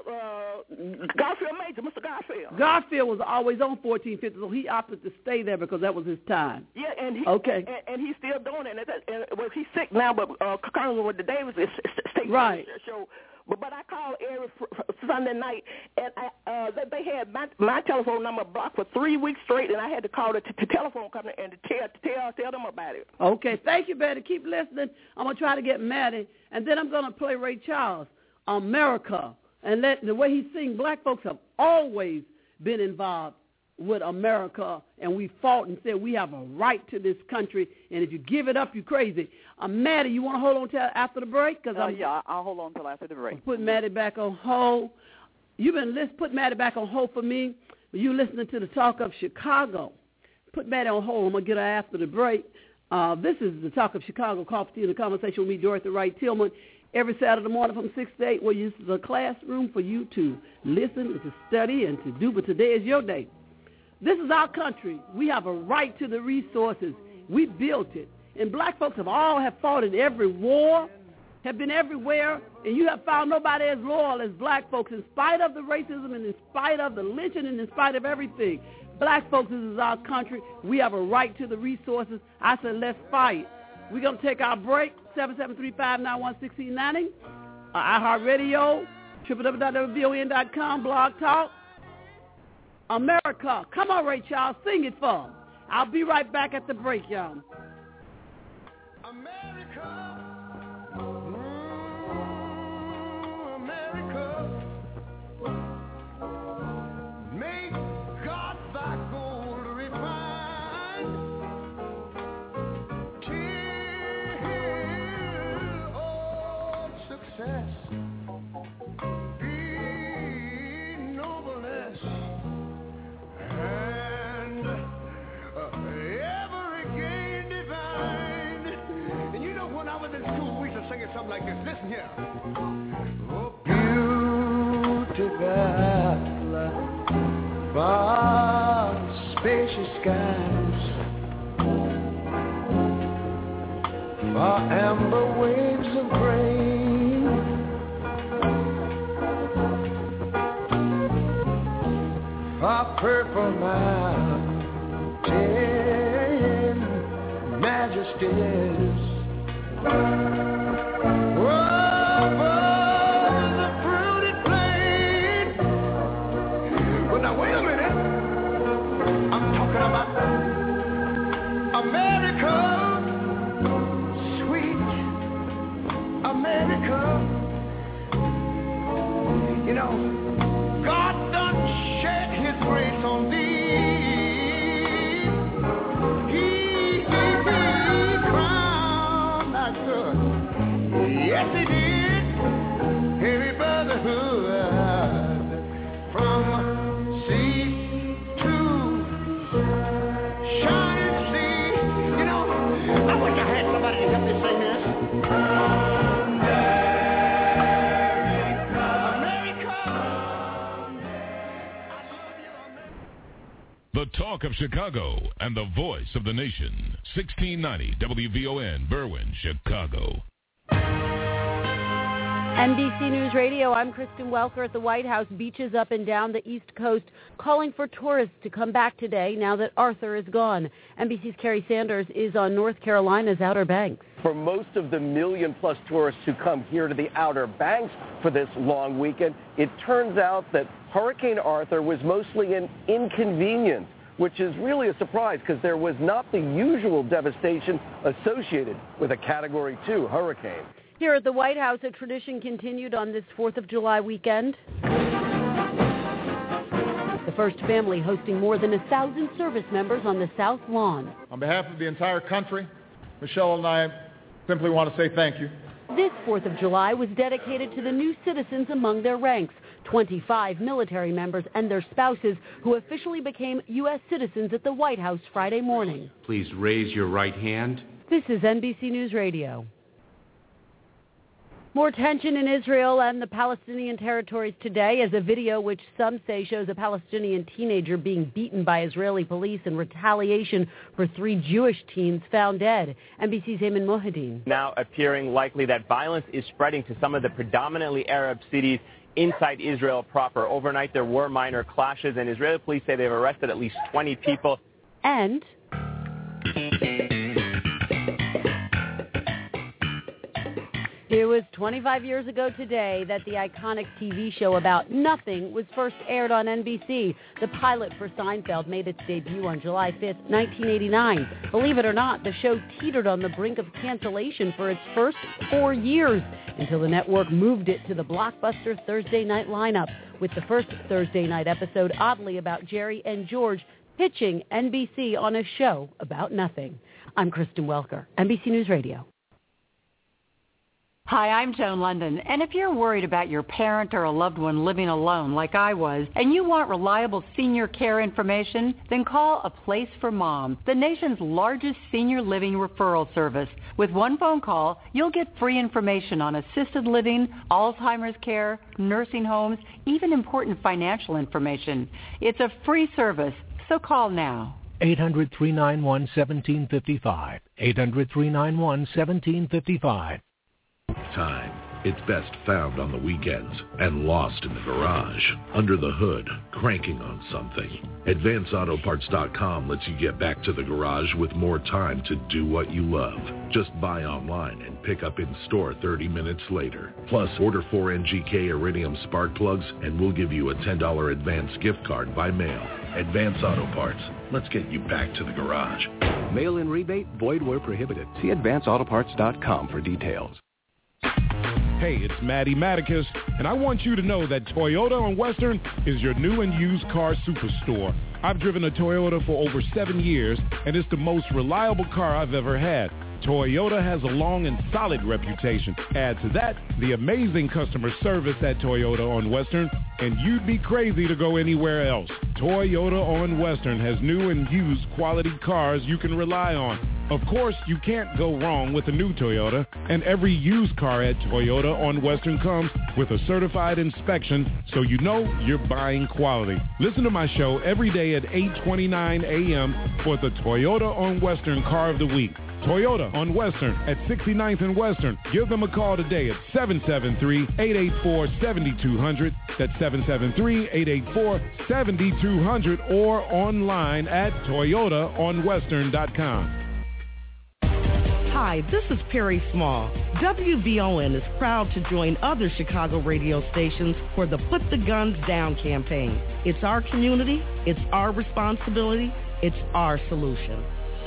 uh, Garfield Major, Mister Garfield. Garfield was always on fourteen fifty, so he opted to stay there because that was his time. Yeah, and he okay, and, and he's still doing it. And, and, well, he's sick now, but uh, Congressman Davis is taking right. the show. But, but I called every Sunday night, and I, uh, they, they had my, my telephone number blocked for three weeks straight, and I had to call the, t- the telephone company and to tell, tell tell them about it. Okay, thank you, Betty. Keep listening. I'm going to try to get Maddie, and then I'm going to play Ray Charles, America. And let, the way he sings, black folks have always been involved with America, and we fought and said we have a right to this country, and if you give it up, you're crazy. Uh, Maddie, you want to hold on till after the break? Cause uh, I'm, yeah, I'll hold on till after the break. Put Maddie back on hold. You've been list, put Maddie back on hold for me. You listening to the Talk of Chicago. Put Maddie on hold. I'm going to get her after the break. Uh, this is the Talk of Chicago, Coffee Tea, and a conversation with me, Dorothy Wright Tillman, every Saturday morning from six to eight, where this is a classroom for you to listen and to study and to do, but today is your day. This is our country. We have a right to the resources. We built it. And black folks have all have fought in every war, have been everywhere, and you have found nobody as loyal as black folks in spite of the racism and in spite of the lynching and in spite of everything. Black folks, this is our country. We have a right to the resources. I said, let's fight. We're going to take our break, seven seven three, five nine one, one six nine zero, uh, iHeartRadio, w w w dot w v o n dot com, Blog Talk. America. Come on, Ray Charles, sing it for them. I'll be right back at the break, y'all. America, mm, America, make God thy gold refined, till all success be nobleness. And uh, every gain divine. And you know, when I was in school, we used to sing it something like this. Listen here. Oh, beautiful, far spacious skies, far amber waves of grain, far purple mountain majesties. Over the fruited plain. Well, now wait a minute. I'm talking about America, sweet America. You know, God done shed his grace on thee. He gave me crown thy good. Yes, he did. Every brotherhood from sea to shining sea. You know, I wish I had somebody to help me sing this. The Talk of Chicago and the voice of the nation. sixteen ninety W V O N, Berwyn, Chicago. N B C News Radio, I'm Kristen Welker at the White House. Beaches up and down the East Coast calling for tourists to come back today now that Arthur is gone. N B C's Kerry Sanders is on North Carolina's Outer Banks. For most of the million-plus tourists who come here to the Outer Banks for this long weekend, it turns out that Hurricane Arthur was mostly an inconvenience, which is really a surprise because there was not the usual devastation associated with a Category two hurricane. Here at the White House, a tradition continued on this fourth of July weekend. The first family hosting more than a thousand service members on the South Lawn. On behalf of the entire country, Michelle and I simply want to say thank you. This fourth of July was dedicated to the new citizens among their ranks, twenty-five military members and their spouses who officially became U S citizens at the White House Friday morning. Please raise your right hand. This is N B C News Radio. More tension in Israel and the Palestinian territories today as a video which some say shows a Palestinian teenager being beaten by Israeli police in retaliation for three Jewish teens found dead. N B C's Ayman Mohideen. Now appearing likely that violence is spreading to some of the predominantly Arab cities inside Israel proper. Overnight there were minor clashes, and Israeli police say they've arrested at least twenty people. And it was twenty-five years ago today that the iconic T V show about nothing was first aired on N B C. The pilot for Seinfeld made its debut on July fifth, nineteen eighty-nine. Believe it or not, the show teetered on the brink of cancellation for its first four years until the network moved it to the blockbuster Thursday night lineup, with the first Thursday night episode oddly about Jerry and George pitching N B C on a show about nothing. I'm Kristen Welker, N B C News Radio. Hi, I'm Joan London, and if you're worried about your parent or a loved one living alone like I was, and you want reliable senior care information, then call A Place for Mom, the nation's largest senior living referral service. With one phone call, you'll get free information on assisted living, Alzheimer's care, nursing homes, even important financial information. It's a free service, so call now. eight hundred, three nine one, one seven five five. eight hundred, three nine one, one seven five five. Time. It's best found on the weekends and lost in the garage, under the hood, cranking on something. Advance Auto Parts dot com lets you get back to the garage with more time to do what you love. Just buy online and pick up in store thirty minutes later. Plus, order four N G K Iridium spark plugs and we'll give you a ten dollars advance gift card by mail. Advance Auto Parts. Let's get you back to the garage. Mail-in rebate, void where prohibited. See Advance Auto Parts dot com for details. Hey, it's Matty Maticus, and I want you to know that Toyota on Western is your new and used car superstore. I've driven a Toyota for over seven years, and it's the most reliable car I've ever had. Toyota has a long and solid reputation. Add to that the amazing customer service at Toyota on Western, and you'd be crazy to go anywhere else. Toyota on Western has new and used quality cars you can rely on. Of course, you can't go wrong with a new Toyota, and every used car at Toyota on Western comes with a certified inspection, so you know you're buying quality. Listen to my show every day at eight twenty-nine a.m. for the Toyota on Western Car of the Week. Toyota on Western at sixty-ninth and Western. Give them a call today at seven seven three, eight eight four, seven two zero zero. That's seven seven three, eight eight four, seven two zero zero or online at toyota on western dot com. Hi, this is Perry Small. W V O N is proud to join other Chicago radio stations for the Put the Guns Down campaign. It's our community, it's our responsibility, it's our solution.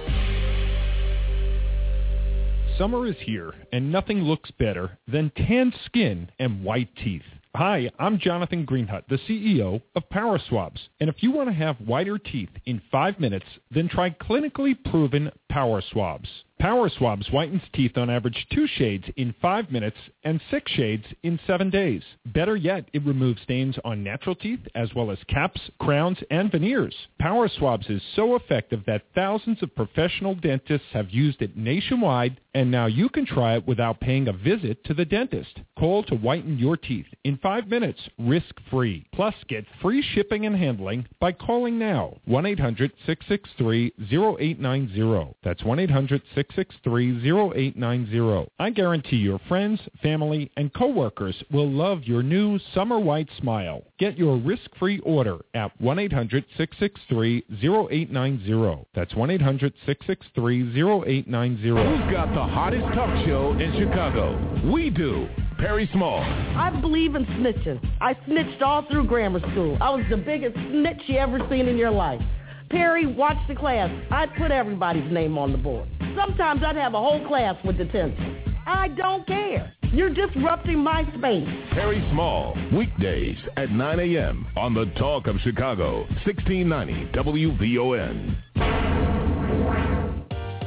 Summer is here, and nothing looks better than tanned skin and white teeth. Hi, I'm Jonathan Greenhut, the C E O of Power Swabs. And if you want to have whiter teeth in five minutes, then try clinically proven Power Swabs. Power Swabs whitens teeth on average two shades in five minutes and six shades in seven days. Better yet, it removes stains on natural teeth as well as caps, crowns, and veneers. Power Swabs is so effective that thousands of professional dentists have used it nationwide, and now you can try it without paying a visit to the dentist. Call to whiten your teeth in five minutes, risk-free. Plus, get free shipping and handling by calling now. one eight hundred, six six three, zero eight nine zero. That's one eight hundred, six six three, zero eight nine zero. I guarantee your friends, family, and coworkers will love your new Summer White Smile. Get your risk-free order at one eight hundred, six six three, zero eight nine zero. That's one eight hundred, six six three, zero eight nine zero. Who's got the hottest talk show in Chicago? We do. Perry Small. I believe in snitching. I snitched all through grammar school. I was the biggest snitch you ever seen in your life. Perry, watch the class. I'd put everybody's name on the board. Sometimes I'd have a whole class with detention. I don't care. You're disrupting my space. Perry Small, weekdays at nine a.m. on the Talk of Chicago, sixteen ninety W V O N.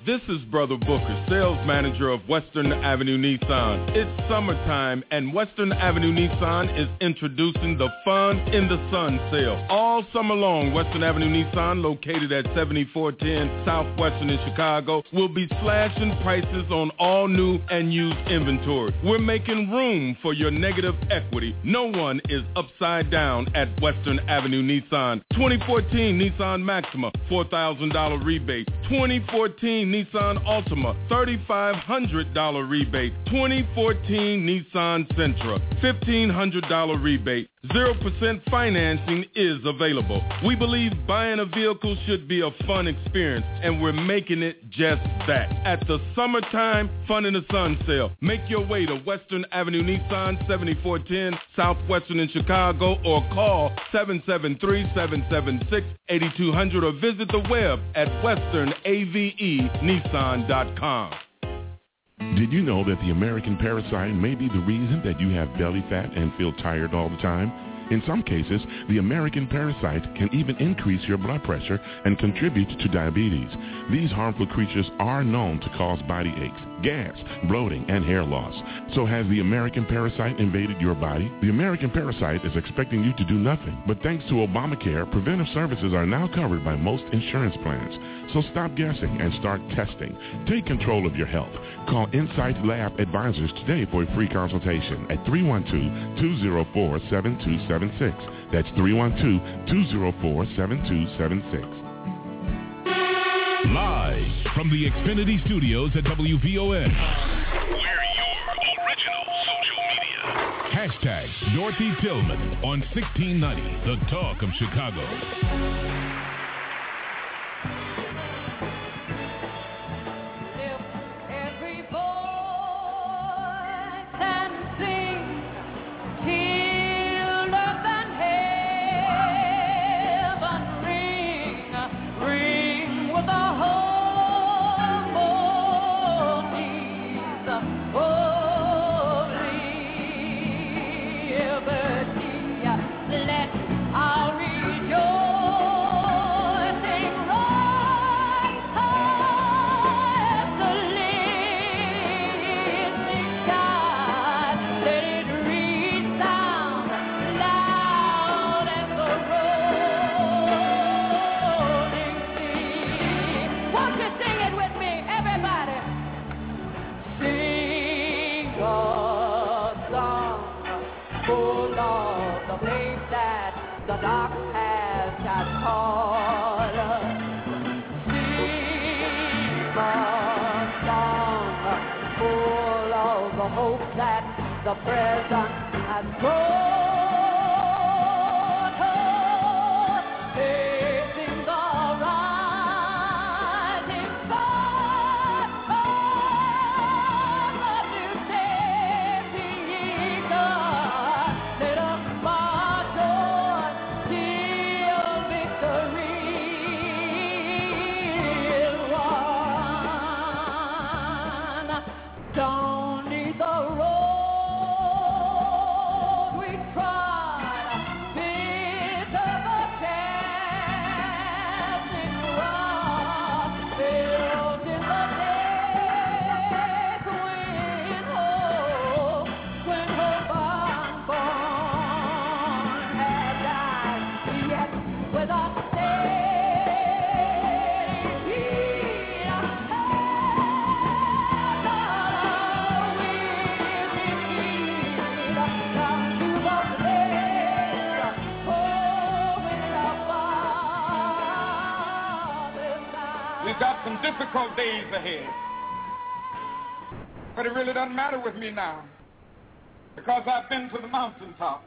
This is Brother Booker, sales manager of Western Avenue Nissan. It's summertime, and Western Avenue Nissan is introducing the Fun in the Sun sale. All summer long, Western Avenue Nissan, located at seventy-four ten Southwestern in Chicago, will be slashing prices on all new and used inventory. We're making room for your negative equity. No one is upside down at Western Avenue Nissan. twenty fourteen Nissan Maxima, four thousand dollars rebate. twenty fourteen Nissan Altima, three thousand five hundred dollars rebate. twenty fourteen Nissan Sentra, fifteen hundred dollars rebate. zero percent financing is available. We believe buying a vehicle should be a fun experience, and we're making it just that. At the summertime Fun in the Sun sale, make your way to Western Avenue Nissan, seventy-four ten Southwestern in Chicago, or call seven seven three, seven seven six, eight two zero zero or visit the web at western ave nissan dot com. Did you know that the American parasite may be the reason that you have belly fat and feel tired all the time? In some cases, the American parasite can even increase your blood pressure and contribute to diabetes. These harmful creatures are known to cause body aches, gas, bloating, and hair loss. So has the American parasite invaded your body? The American parasite is expecting you to do nothing. But thanks to Obamacare, preventive services are now covered by most insurance plans. So stop guessing and start testing. Take control of your health. Call Insight Lab Advisors today for a free consultation at three one two, two zero four, seven two seven six. That's three one two, two zero four, seven two seven six. Live from the Xfinity Studios at W V O N. We're your original social media. Hashtag Dorothy Tillman on sixteen ninety, The Talk of Chicago. The present has brought us, facing the rising sun. But you take the eagle, let us march on till victory is won. Don't need the road. Some difficult days ahead. But it really doesn't matter with me now because I've been to the mountaintop.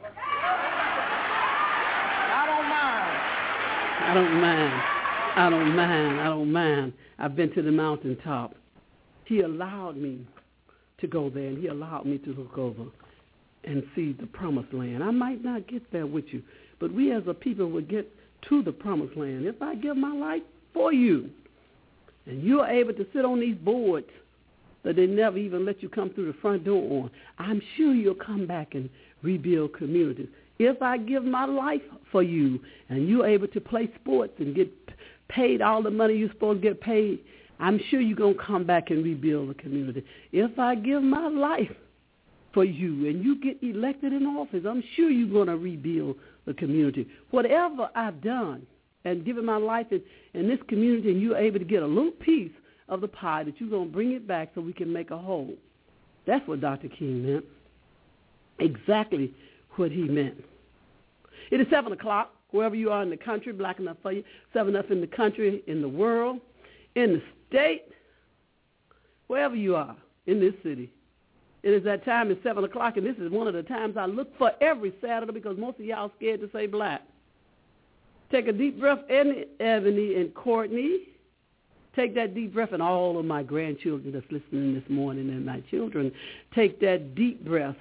I don't mind. I don't mind. I don't mind. I don't mind. I've been to the mountaintop. He allowed me to go there, and he allowed me to look over and see the promised land. I might not get there with you, but we as a people will get to the promised land if I give my life for you. And you're able to sit on these boards that they never even let you come through the front door on. I'm sure you'll come back and rebuild communities. If I give my life for you and you're able to play sports and get paid all the money you're supposed to get paid, I'm sure you're going to come back and rebuild the community. If I give my life for you and you get elected in office, I'm sure you're going to rebuild the community. Whatever I've done and given my life in, in this community, and you're able to get a little piece of the pie, that you're going to bring it back so we can make a whole. That's what Doctor King meant. Exactly what he meant. It is seven o'clock, wherever you are in the country, black enough for you, seven enough in the country, in the world, in the state, wherever you are in this city. It is that time, it's seven o'clock, and this is one of the times I look for every Saturday because most of y'all scared to say black. Take a deep breath, Ebony and Courtney. Take that deep breath, and all of my grandchildren that's listening this morning and my children, take that deep breath.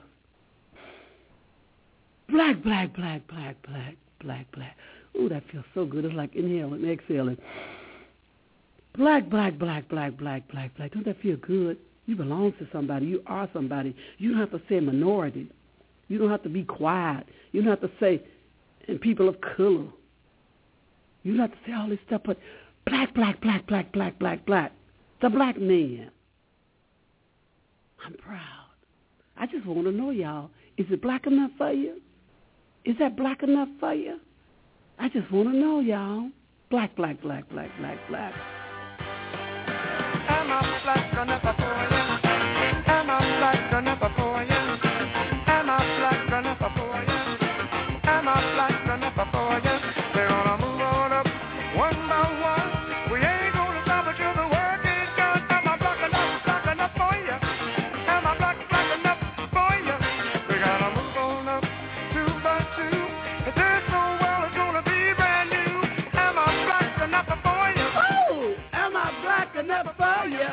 Black, black, black, black, black, black, black. Ooh, that feels so good. It's like inhaling, exhaling. Black, black, black, black, black, black, black. Don't that feel good? You belong to somebody. You are somebody. You don't have to say minority. You don't have to be quiet. You don't have to say, and people of color. You don't have to say all this stuff, but black, black, black, black, black, black, black. The black man. I'm proud. I just want to know, y'all, is it black enough for you? Is that black enough for you? I just want to know, y'all. Black, black, black, black, black, black. Am I black enough for you? Am I black enough for you? Am I black enough for you? Am I black enough for you? We're gonna move on up one by one. We ain't gonna stop until the work is done. Am I black enough, black enough for you? Am I black, black enough for you? We gotta move on up two by two. If this whole world is gonna be brand new, am I black enough for you? Oh, am I black enough for you?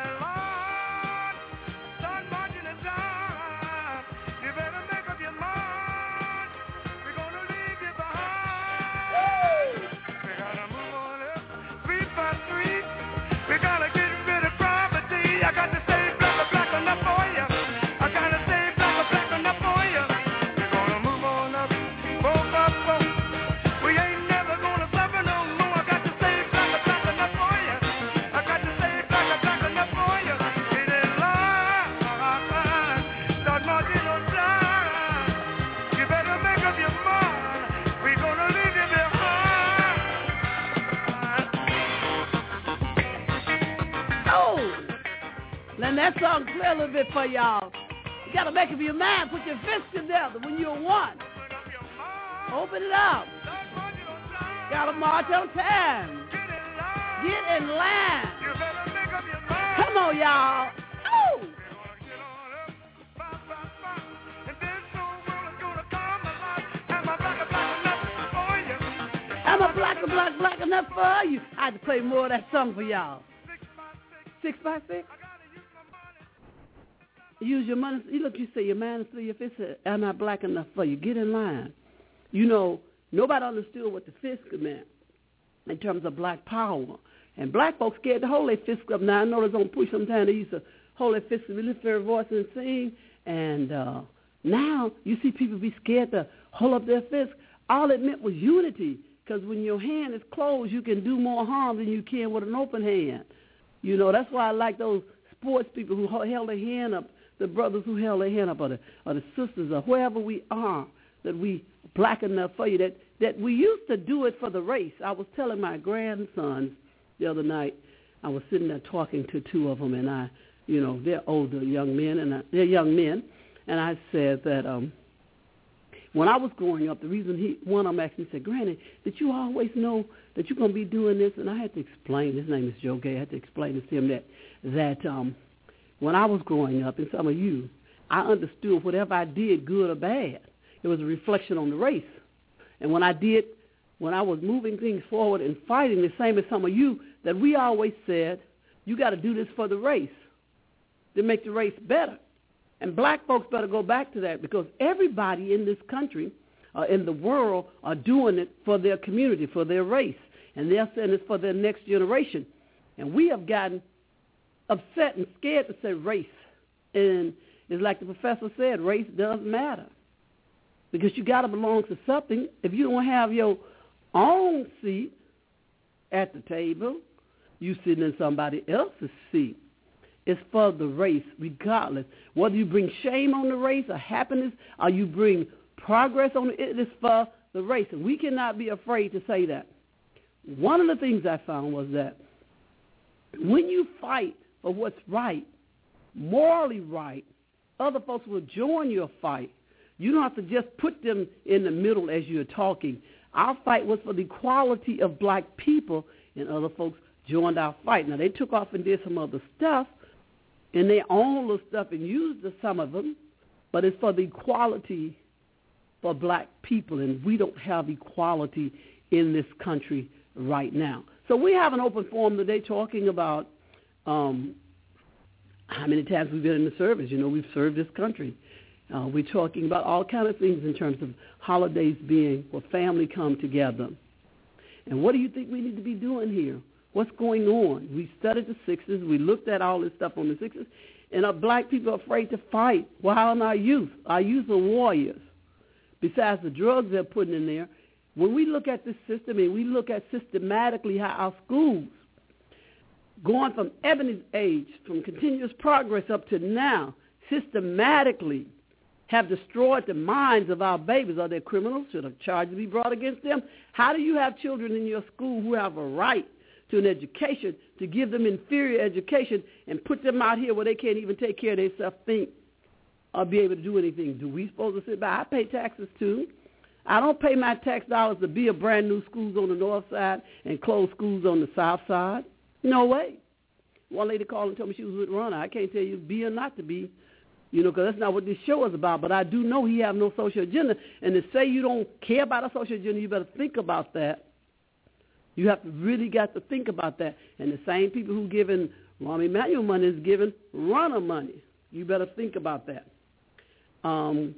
And that song clear a little bit for y'all. You got to make up your mind. Put your fists together when you're one. Open it up. Got to march on time. Get in line. Come on, y'all. Oh. I'm a black, black, black enough for you. I had to play more of that song for y'all. Six by six. Use your money. You look, you say your man is through your fist. Am I black enough for you? Get in line. You know, nobody understood what the fist meant in terms of black power. And black folks scared to hold their fist up. Now, I know it's on push sometimes. They used to hold their fist and lift their voice and sing. And uh, now you see people be scared to hold up their fist. All it meant was unity. Because when your hand is closed, you can do more harm than you can with an open hand. You know, that's why I like those sports people who held their hand up, the brothers who held their hand up, or the, or the sisters, or whoever we are, that we black enough for you, that, that we used to do it for the race. I was telling my grandsons the other night, I was sitting there talking to two of them, and I, you know, they're older young men, and I, they're young men, and I said that um, when I was growing up, the reason he, one of them asked me, said, Granny, did you always know that you're going to be doing this? And I had to explain, his name is Joe Gay, I had to explain to him that, that um, when I was growing up, and some of you, I understood whatever I did, good or bad, it was a reflection on the race. And when I did, when I was moving things forward and fighting, the same as some of you, that we always said, you got to do this for the race to make the race better. And black folks better go back to that, because everybody in this country, uh, in the world, are doing it for their community, for their race. And they're saying it's for their next generation. And we have gotten upset and scared to say race. And it's like the professor said, race doesn't matter. Because you got to belong to something. If you don't have your own seat at the table, you sitting in somebody else's seat. It's for the race, regardless. Whether you bring shame on the race or happiness, or you bring progress on it, it is for the race. And we cannot be afraid to say that. One of the things I found was that when you fight for what's right, morally right, other folks will join your fight. You don't have to just put them in the middle as you're talking. Our fight was for the equality of black people, and other folks joined our fight. Now, they took off and did some other stuff, and they own little stuff and used some of them, but it's for the equality for black people, and we don't have equality in this country right now. So we have an open forum today talking about um, how many times we've been in the service. You know, we've served this country. Uh, we're talking about all kinds of things in terms of holidays being where family come together. And what do you think we need to be doing here? What's going on? We studied the Sixers. We looked at all this stuff on the Sixers. And our black people are afraid to fight. Well, how are our youth? Our youth are warriors. Besides the drugs they're putting in there, when we look at this system and we look at systematically how our schools, going from Ebony's age, from continuous progress up to now, systematically have destroyed the minds of our babies. Are they criminals? Should a charge be brought against them? How do you have children in your school who have a right to an education, to give them inferior education and put them out here where they can't even take care of themselves, think, or be able to do anything? Do we supposed to sit by? I pay taxes too. I don't pay my tax dollars to build brand new schools on the north side and close schools on the south side. No way. One lady called and told me she was with Ronnie. I can't tell you be or not to be, you know, because that's not what this show is about. But I do know he have no social agenda. And to say you don't care about a social agenda, you better think about that. You have to really got to think about that. And the same people who giving Rahm Emanuel money is giving Ronnie money. You better think about that. Um,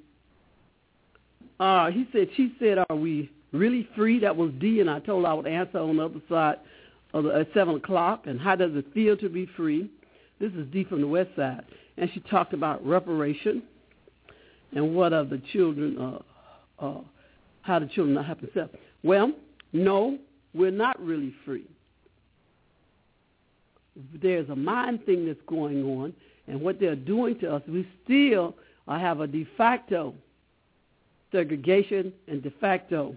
uh, he said, she said, are we really free? That was D, and I told her I would answer on the other side of the, at seven o'clock. And how does it feel to be free? This is D from the west side. And she talked about reparation and what are the children, uh, uh, how the children not have to suffer. Well, no, we're not really free. There's a mind thing that's going on, and what they're doing to us, we still uh, have a de facto segregation and de facto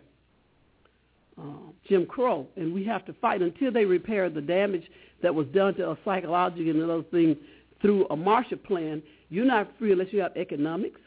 uh, Jim Crow, and we have to fight until they repair the damage that was done to us psychologically and other things through a Marshall Plan. You're not free unless you have economics.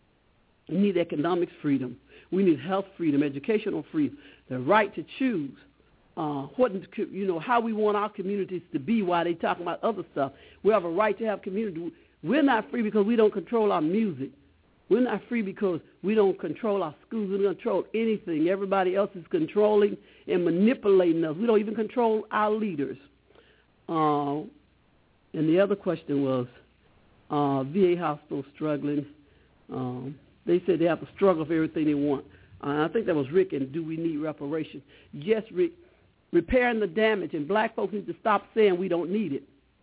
We need economics freedom. We need health freedom, educational freedom, the right to choose uh, what, you know, how we want our communities to be while they talking about other stuff. We have a right to have community. We're not free because we don't control our music. We're not free because we don't control our schools. We don't control anything. Everybody else is controlling and manipulating us. We don't even control our leaders. Uh, and the other question was uh, V A hospitals struggling. Um, they said they have to struggle for everything they want. Uh, I think that was Rick, and do we need reparation? Yes, Rick, repairing the damage, and black folks need to stop saying we don't need it.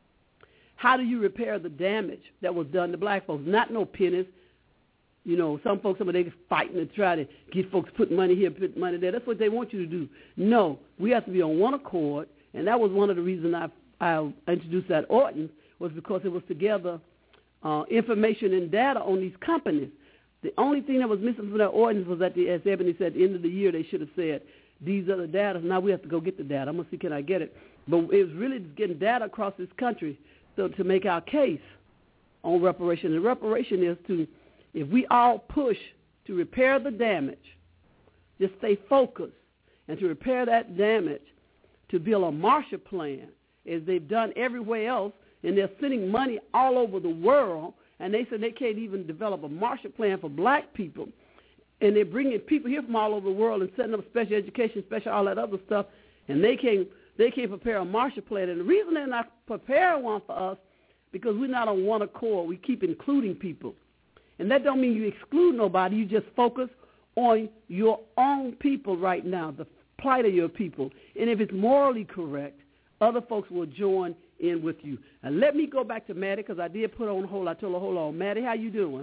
How do you repair the damage that was done to black folks? Not no pennies. You know, some folks, some of them fighting to try to get folks put money here, put money there. That's what they want you to do. No, we have to be on one accord, and that was one of the reasons I, I introduced that ordinance, was because it was together uh, information and data on these companies. The only thing that was missing from that ordinance was that, the, as Ebony said, at the end of the year they should have said, these are the data. Now we have to go get the data. I'm going to see, can I get it? But it was really getting data across this country so to make our case on reparation. And reparation is to, if we all push to repair the damage, just stay focused, and to repair that damage, to build a Marshall Plan, as they've done everywhere else, and they're sending money all over the world, and they said they can't even develop a Marshall Plan for black people, and they're bringing people here from all over the world and setting up special education, special all that other stuff, and they can't, they can't prepare a Marshall Plan. And the reason they're not preparing one for us, because we're not on one accord. We keep including people. And that don't mean you exclude nobody. You just focus on your own people right now, the plight of your people. And if it's morally correct, other folks will join in with you. And let me go back to Maddie, because I did put on hold. I told her, hold on. Maddie, how you doing?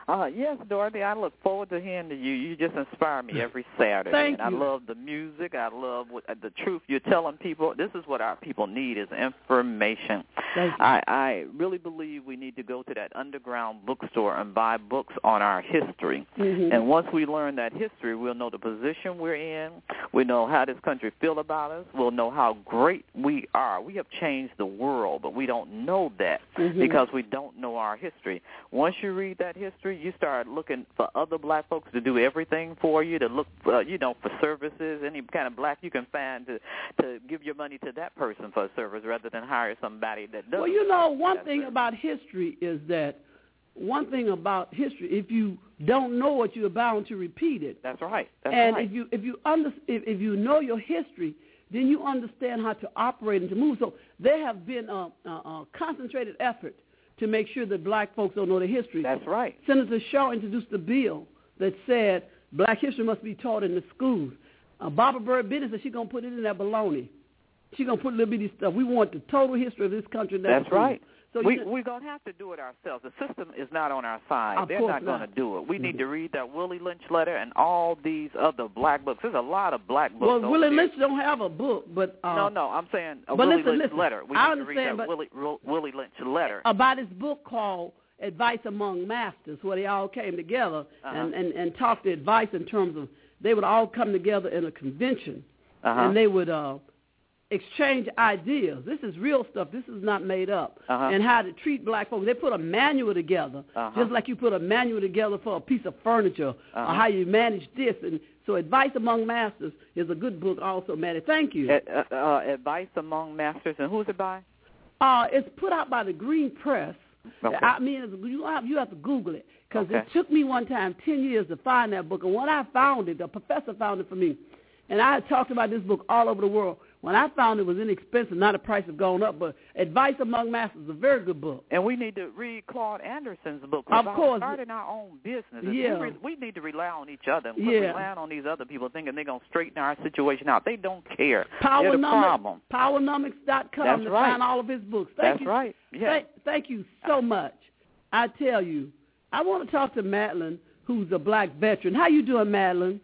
Uh, yes, Dorothy, I look forward to hearing to you. You just inspire me every Saturday. Thank and you. I love the music. I love what, the truth you're telling people. This is what our people need is information. Thank you. I, I really believe we need to go to that underground bookstore and buy books on our history. Mm-hmm. And once we learn that history, we'll know the position we're in. We know how this country feel about us. We'll know how great we are. We have changed the world, but we don't know that mm-hmm. because we don't know our history. Once you read that history, you start looking for other black folks to do everything for you, to look, uh, you know, for services, any kind of black you can find to to give your money to that person for a service rather than hire somebody that doesn't. Well, you know, one thing service. about history is that one thing about history, if you don't know it, you're bound to repeat it. That's right. That's and right. if you if you under, if, if you know your history, then you understand how to operate and to move. So there have been a, a, a concentrated effort to make sure that black folks don't know their history. That's right. Senator Shaw introduced a bill that said black history must be taught in the schools. Uh, Barbara Bird Bennett said she's going to put it in that baloney. She's going to put a little bitty stuff. We want the total history of this country. That's right. So we, you know, we're going to have to do it ourselves. The system is not on our side. Of They're course not not. going to do it. We Mm-hmm. need to read that Willie Lynch letter and all these other black books. There's a lot of black books well, over Willie there. Lynch don't have a book, but uh, no, no, I'm saying a but Willie listen, Lynch listen, letter. We I need to read understand, that but Willie, Willie Lynch letter. about his book called Advice Among Masters, where they all came together Uh-huh. and, and, and talked the advice in terms of they would all come together in a convention Uh-huh. and they would uh, exchange ideas. This is real stuff. This is not made up. Uh-huh. And how to treat black folks. They put a manual together, Uh-huh. just like you put a manual together for a piece of furniture Uh-huh. or how you manage this. And so Advice Among Masters is a good book also, Maddie. Thank you. Uh, uh, Advice Among Masters. And who's it by? Uh, it's put out by the Green Press. Okay. I mean, it's, you have, you have to Google it because Okay. it took me one time ten years to find that book. And when I found it, the professor found it for me. And I had talked about this book all over the world. When I found it was inexpensive, now the price has gone up, but Advice Among Masters is a very good book. And we need to read Claude Anderson's book. Of about course. starting our own business. Yeah. We, re- we need to rely on each other and quit Yeah. relying on these other people thinking they're going to straighten our situation out. They don't care. Power They're the Nomics, problem. Powernomics dot com That's to right. find all of his books. Thank That's you. right. Yeah. Thank, thank you so much. I tell you, I want to talk to Madeline, who's a black veteran. How you doing, Madeline?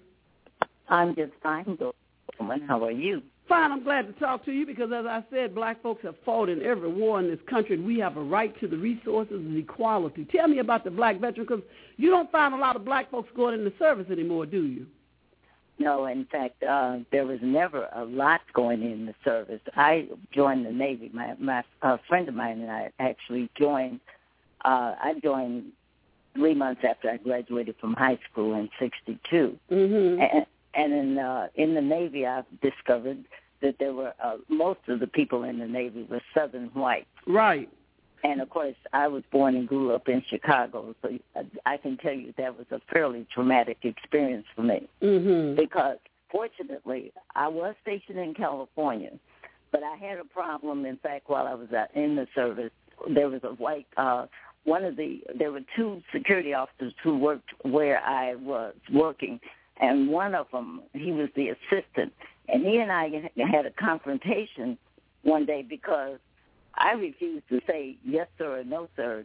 I'm just fine, how are you? Fine. I'm glad to talk to you because, as I said, black folks have fought in every war in this country, and we have a right to the resources and equality. Tell me about the black veteran because you don't find a lot of black folks going in the service anymore, do you? No, in fact, uh, there was never a lot going in the service. I joined the Navy. My, my a friend of mine and I actually joined. Uh, I joined three months after I graduated from high school in sixty-two. Mm-hmm. And, and in, uh, in the Navy, I've discovered that there were uh, most of the people in the Navy were Southern white. Right. And, of course, I was born and grew up in Chicago, so I can tell you that was a fairly traumatic experience for me. Mm-hmm. Because, fortunately, I was stationed in California, but I had a problem. In fact, while I was in the service, there was a white, uh, one of the, there were two security officers who worked where I was working, and one of them, he was the assistant, and he and I had a confrontation one day because I refused to say yes, sir, or no, sir,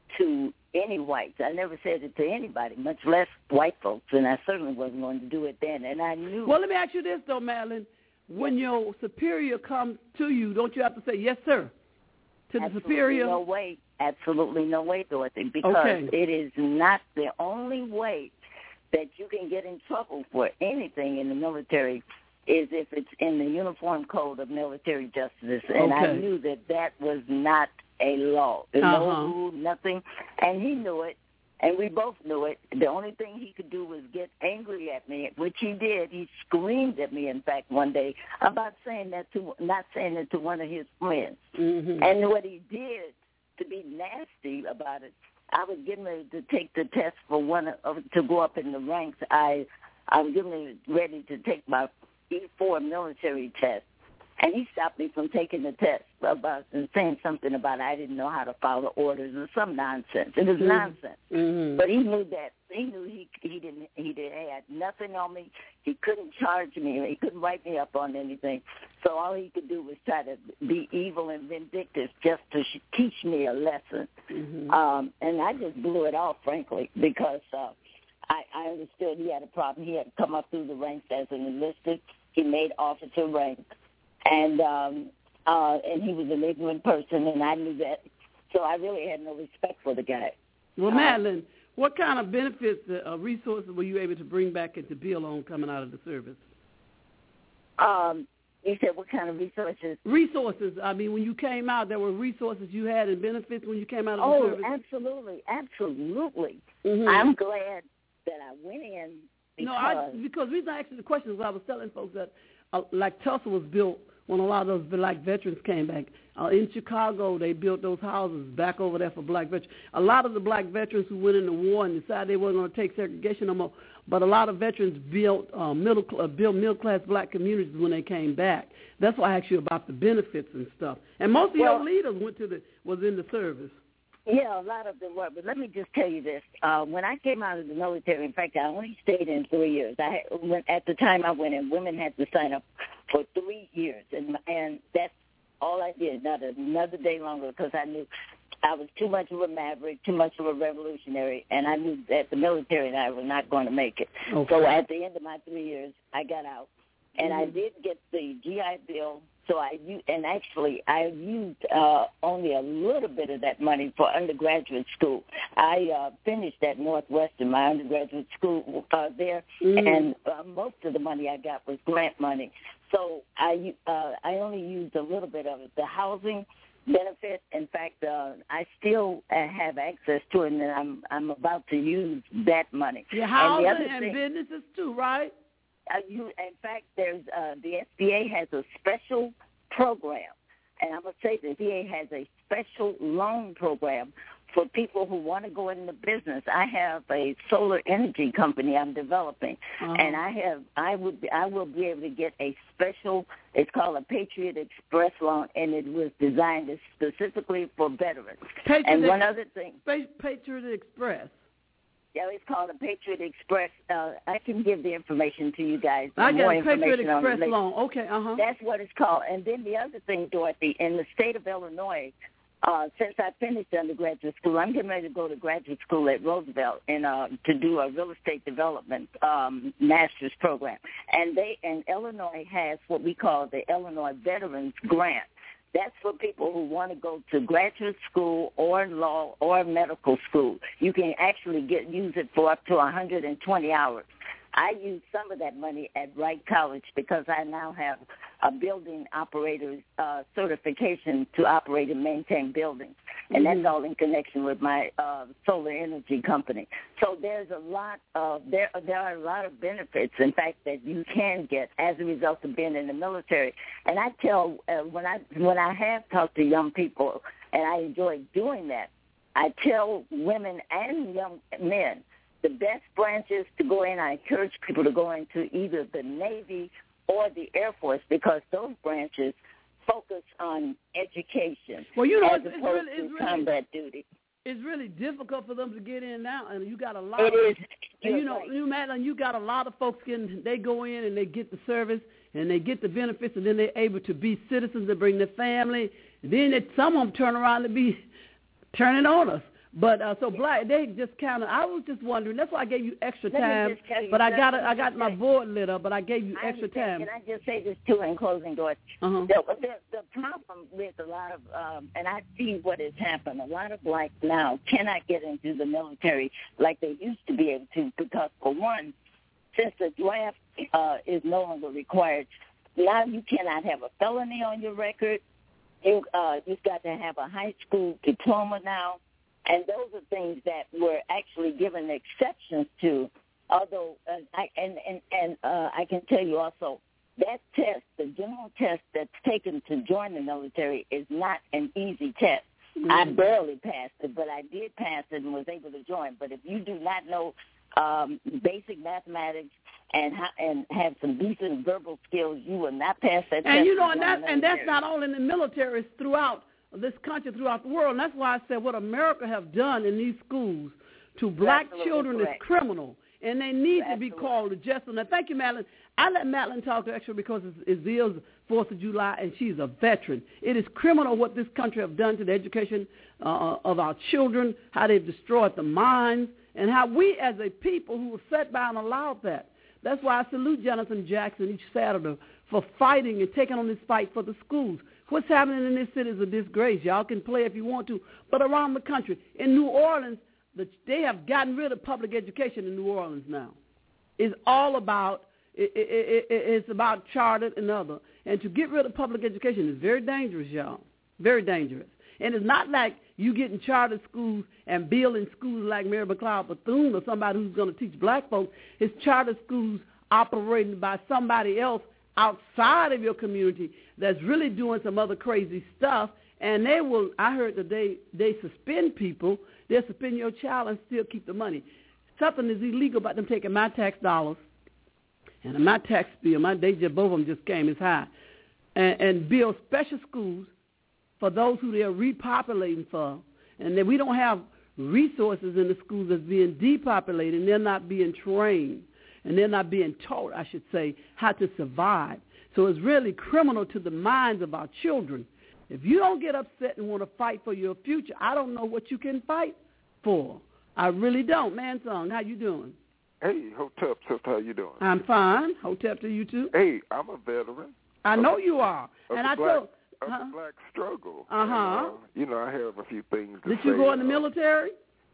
to any whites. I never said it to anybody, much less white folks, and I certainly wasn't going to do it then. And I knew. Well, let me ask you this, though, Madeline. When your superior comes to you, don't you have to say yes, sir, to the Absolutely superior? No way. Absolutely no way, Dorothy, because Okay. it is not the only way that you can get in trouble for anything in the military is if it's in the Uniform Code of Military Justice. And I Okay. knew that that was not a law. There's Uh-huh. no rule, nothing. And he knew it, and we both knew it. The only thing he could do was get angry at me, which he did. He screamed at me, in fact, one day about saying that to, not saying it to one of his friends. Mm-hmm. And what he did to be nasty about it, I was getting ready to take the test for one of, to go up in the ranks. I I was getting ready to take my E four military test, and he stopped me from taking the test about and saying something about I didn't know how to follow orders or some nonsense. It was Mm-hmm. nonsense. Mm-hmm. But he knew that he knew he he didn't he did had nothing on me. He couldn't charge me. He couldn't write me up on anything. So all he could do was try to be evil and vindictive just to sh- teach me a lesson. Mm-hmm. Um, and I just blew it off, frankly, because uh, I, I understood he had a problem. He had come up through the ranks as an enlisted. He made officer rank, and um, uh, and he was an ignorant person, and I knew that. So I really had no respect for the guy. Well, uh, Madeline, what kind of benefits, uh, resources were you able to bring back into build on coming out of the service? Um, you said what kind of resources? Resources. I mean, when you came out, there were resources you had and benefits when you came out of oh, the service? Oh, absolutely, absolutely. Mm-hmm. I'm glad that I went in because... No, I, because the reason I asked you the question is I was telling folks that, uh, like Tulsa was built when a lot of those black veterans came back. Uh, in Chicago, they built those houses back over there for black veterans. A lot of the black veterans who went into war and decided they weren't going to take segregation no more, but a lot of veterans built uh, middle uh, built middle-class black communities when they came back. That's why I asked you about the benefits and stuff. And most of well, your leaders went to the was in the service. Yeah, a lot of them were. But let me just tell you this. Uh, when I came out of the military, in fact, I only stayed in three years. I had, when, at the time I went in, women had to sign up for three years, and and that's all I did, not another day longer, because I knew I was too much of a maverick, too much of a revolutionary, and I knew that the military and I were not going to make it. Okay. So at the end of my three years, I got out, and mm-hmm. I did get the G I Bill. So I and actually I used uh, only a little bit of that money for undergraduate school. I uh, finished at Northwestern, my undergraduate school uh, there, mm-hmm. and uh, most of the money I got was grant money. So I uh, I only used a little bit of it. The housing benefit, in fact, uh, I still uh, have access to it, and I'm I'm about to use that money. Yeah, housing and, and thing, businesses too, right? Uh, you, in fact, there's uh, the S B A has a special program, and I'm going to say the V A has a special loan program for people who want to go into business. I have a solar energy company I'm developing, uh-huh. and I have I would be, I will be able to get a special. It's called a Patriot Express loan, and it was designed specifically for veterans. Patriot and one Ex- other thing, Patriot Express. Yeah, it's called a Patriot Express. Uh, I can give the information to you guys. I more got a Patriot information Express on loan. Okay, uh-huh. That's what it's called. And then the other thing, Dorothy, in the state of Illinois, uh, since I finished undergraduate school, I'm getting ready to go to graduate school at Roosevelt and uh, to do a real estate development um, master's program. And they and Illinois has what we call the Illinois Veterans Grant. That's for people who want to go to graduate school or law or medical school. You can actually get use it for up to one hundred twenty hours. I use some of that money at Wright College because I now have a building operator's uh, certification to operate and maintain buildings, and mm-hmm. that's all in connection with my uh, solar energy company. So there's a lot of there there are a lot of benefits, in fact, that you can get as a result of being in the military. And I tell uh, when I when I have talked to young people, and I enjoy doing that, I tell women and young men, the best branches to go in, I encourage people to go into either the Navy or the Air Force because those branches focus on education well, you know, as it's, opposed it's really, to it's combat really, duty. It's really difficult for them to get in now, and you got a lot it of, is. and you know, right. you Madeline, you got a lot of folks getting, they go in and they get the service, and they get the benefits, and then they're able to be citizens, to bring their family, and then they, some of them turn around to be turning on us. But uh, so black, they just kind of. I was just wondering. That's why I gave you extra Let time. me just tell you, but I got let it. I got my board lit up. But I gave you I extra understand. time. Can I just say this too in closing, Doris? Uh-huh. The, the, the problem with a lot of, um, and I see what has happened. A lot of blacks now cannot get into the military like they used to be able to because, for one, since the draft uh, is no longer required, now you cannot have a felony on your record. You uh, you've got to have a high school diploma now. And those are things that were actually given exceptions to, although, uh, I, and, and, and uh, I can tell you also, that test, the general test that's taken to join the military is not an easy test. Mm-hmm. I barely passed it, but I did pass it and was able to join. But if you do not know um, basic mathematics and ha- and have some decent verbal skills, you will not pass that test. And, you know, and, that, and that's not only in the military, it's throughout this country, throughout the world. And that's why I said what America have done in these schools to black Absolutely children correct. is criminal, and they need Absolutely. to be called to justice. Now, thank you, Madeline. I let Madeline talk to extra because it's, it's Zill's fourth of July, and she's a veteran. It is criminal what this country have done to the education uh, of our children, how they've destroyed the minds, and how we as a people who were set by and allowed that. That's why I salute Jonathan Jackson each Saturday for fighting and taking on this fight for the schools. What's happening in this city is a disgrace. Y'all can play if you want to, but around the country. In New Orleans, the, they have gotten rid of public education in New Orleans now. It's all about, it, it, it, it's about chartered and other. And to get rid of public education is very dangerous, y'all, very dangerous. And it's not like you getting charter schools and building schools like Mary McLeod Bethune or somebody who's going to teach black folks. It's charter schools operated by somebody else outside of your community that's really doing some other crazy stuff. And they will, I heard that they, they suspend people. They'll suspend your child and still keep the money. Something is illegal about them taking my tax dollars and my tax bill. My, they just, both of them just came as high. And, and build special schools for those who they're repopulating for, and that we don't have resources in the schools that's being depopulated, and they're not being trained, and they're not being taught, I should say, how to survive. So it's really criminal to the minds of our children. If you don't get upset and want to fight for your future, I don't know what you can fight for. I really don't. Mansong, how you doing? Hey, Hotep, sister, how you doing? I'm fine. Hotep to you too. Hey, I'm a veteran. I know you are. Of and the I black, told... of Huh? the black struggle. Uh-huh. And, uh, you know, I have a few things to Did say. you go in the uh, military?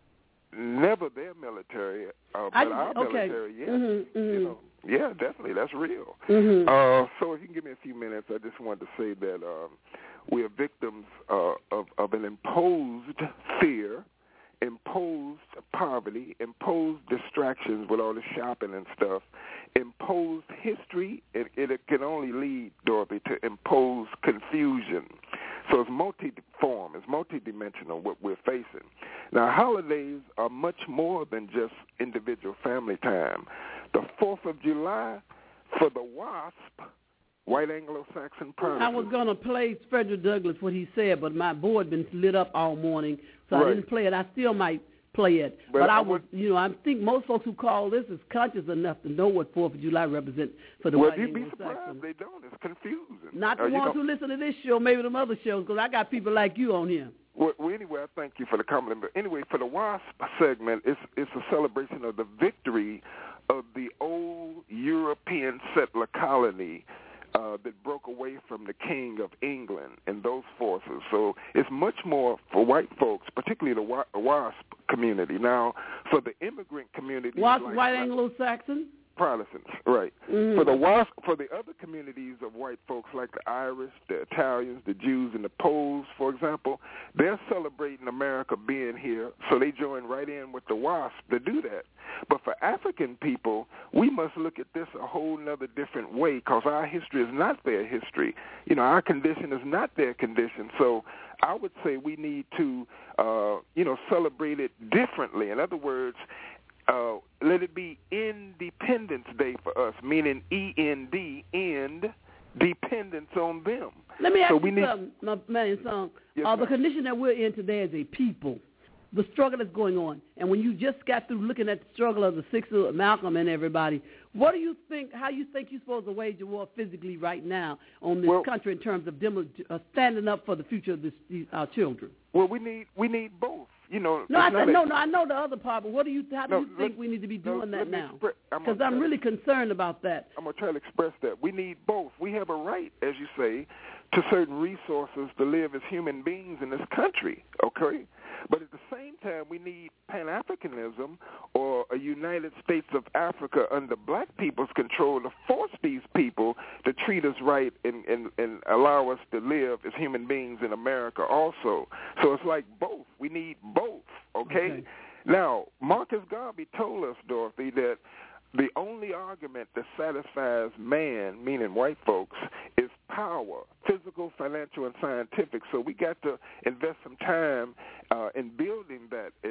Never their military, uh, but I, our okay. military, yes. Mm-hmm, mm-hmm. You know, yeah, definitely, that's real. Mm-hmm. Uh, so if you can give me a few minutes, I just wanted to say that um, we are victims uh, of, of an imposed fear, imposed poverty, imposed distractions with all the shopping and stuff, imposed history. It, it can only lead, Dorothy, to imposed confusion. So it's multi-form, it's multidimensional what we're facing. Now, holidays are much more than just individual family time. The fourth of July, for the WASP, White Anglo-Saxon Protestant. I was going to play Frederick Douglass, what he said, but my board been lit up all morning, so Right. I didn't play it. I still might play it. But But, I I was, would- you know, I think most folks who call this is conscious enough to know what fourth of July represents for the Well, White you'd be Anglo-Saxon. surprised they don't. It's confusing. Not the Uh, you ones know- who listen to this show, maybe them other shows, because I got people like you on here. Well, well, anyway, I thank you for the compliment. But anyway, for the WASP segment, it's it's a celebration of the victory of the old European settler colony uh, that broke away from the King of England and those forces. So it's much more for white folks, particularly the Wa- WASP community. Now, for the immigrant community, What's like White Anglo-Saxon? Protestants, right. Mhm. For the WASP, for the other communities of white folks like the Irish, the Italians, the Jews, and the Poles, for example, they're celebrating America being here, so they join right in with the WASP to do that. But for African people, we must look at this a whole nother different way because our history is not their history. You know, our condition is not their condition. So I would say we need to, uh, you know, celebrate it differently. In other words, Uh, let it be Independence Day for us, meaning E N D, end, dependence on them. Let me ask so you we need, something, my man, son. Yes, uh, the ma'am. condition that we're in today as a people, the struggle that's going on, and when you just got through looking at the struggle of the Sixers, Malcolm and everybody, what do you think, how you think you're supposed to wage a war physically right now on this Well- country in terms of demo, uh, standing up for the future of this, these, our children? Well, we need we need both. You know, No, I it's said, not no, a- no, I know the other part, but what do you, how do No, you think let- we need to be no, doing let that me now? expre- I'm Because gonna I'm try really to- concerned about that. I'm going to try to express that. We need both. We have a right, as you say, to certain resources to live as human beings in this country, okay? But at the same time, we need Pan-Africanism or a United States of Africa under black people's control to force these people to treat us right and, and, and allow us to live as human beings in America also. So it's like both. We need both, okay? Okay. Now, Marcus Garvey told us, Dorothy, that the only argument that satisfies man, meaning white folks, is power, physical, financial, and scientific. So we got to invest some time uh, in building that uh,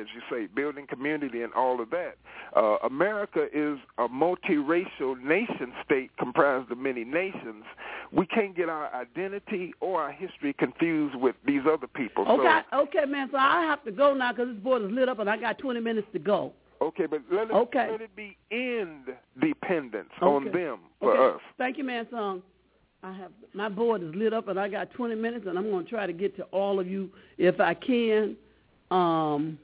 as you say, building community and all of that. Uh, America is a multiracial nation state comprised of many nations. We can't get our identity or our history confused with these other people. Okay, so, okay, man, so I have to go now because this board is lit up and I got twenty minutes to go. Okay, but let it, okay. let it be independence okay. on them for okay. us. Thank you, man, Song. I have my board is lit up, and I got twenty minutes, and I'm going to try to get to all of you if I can. Um,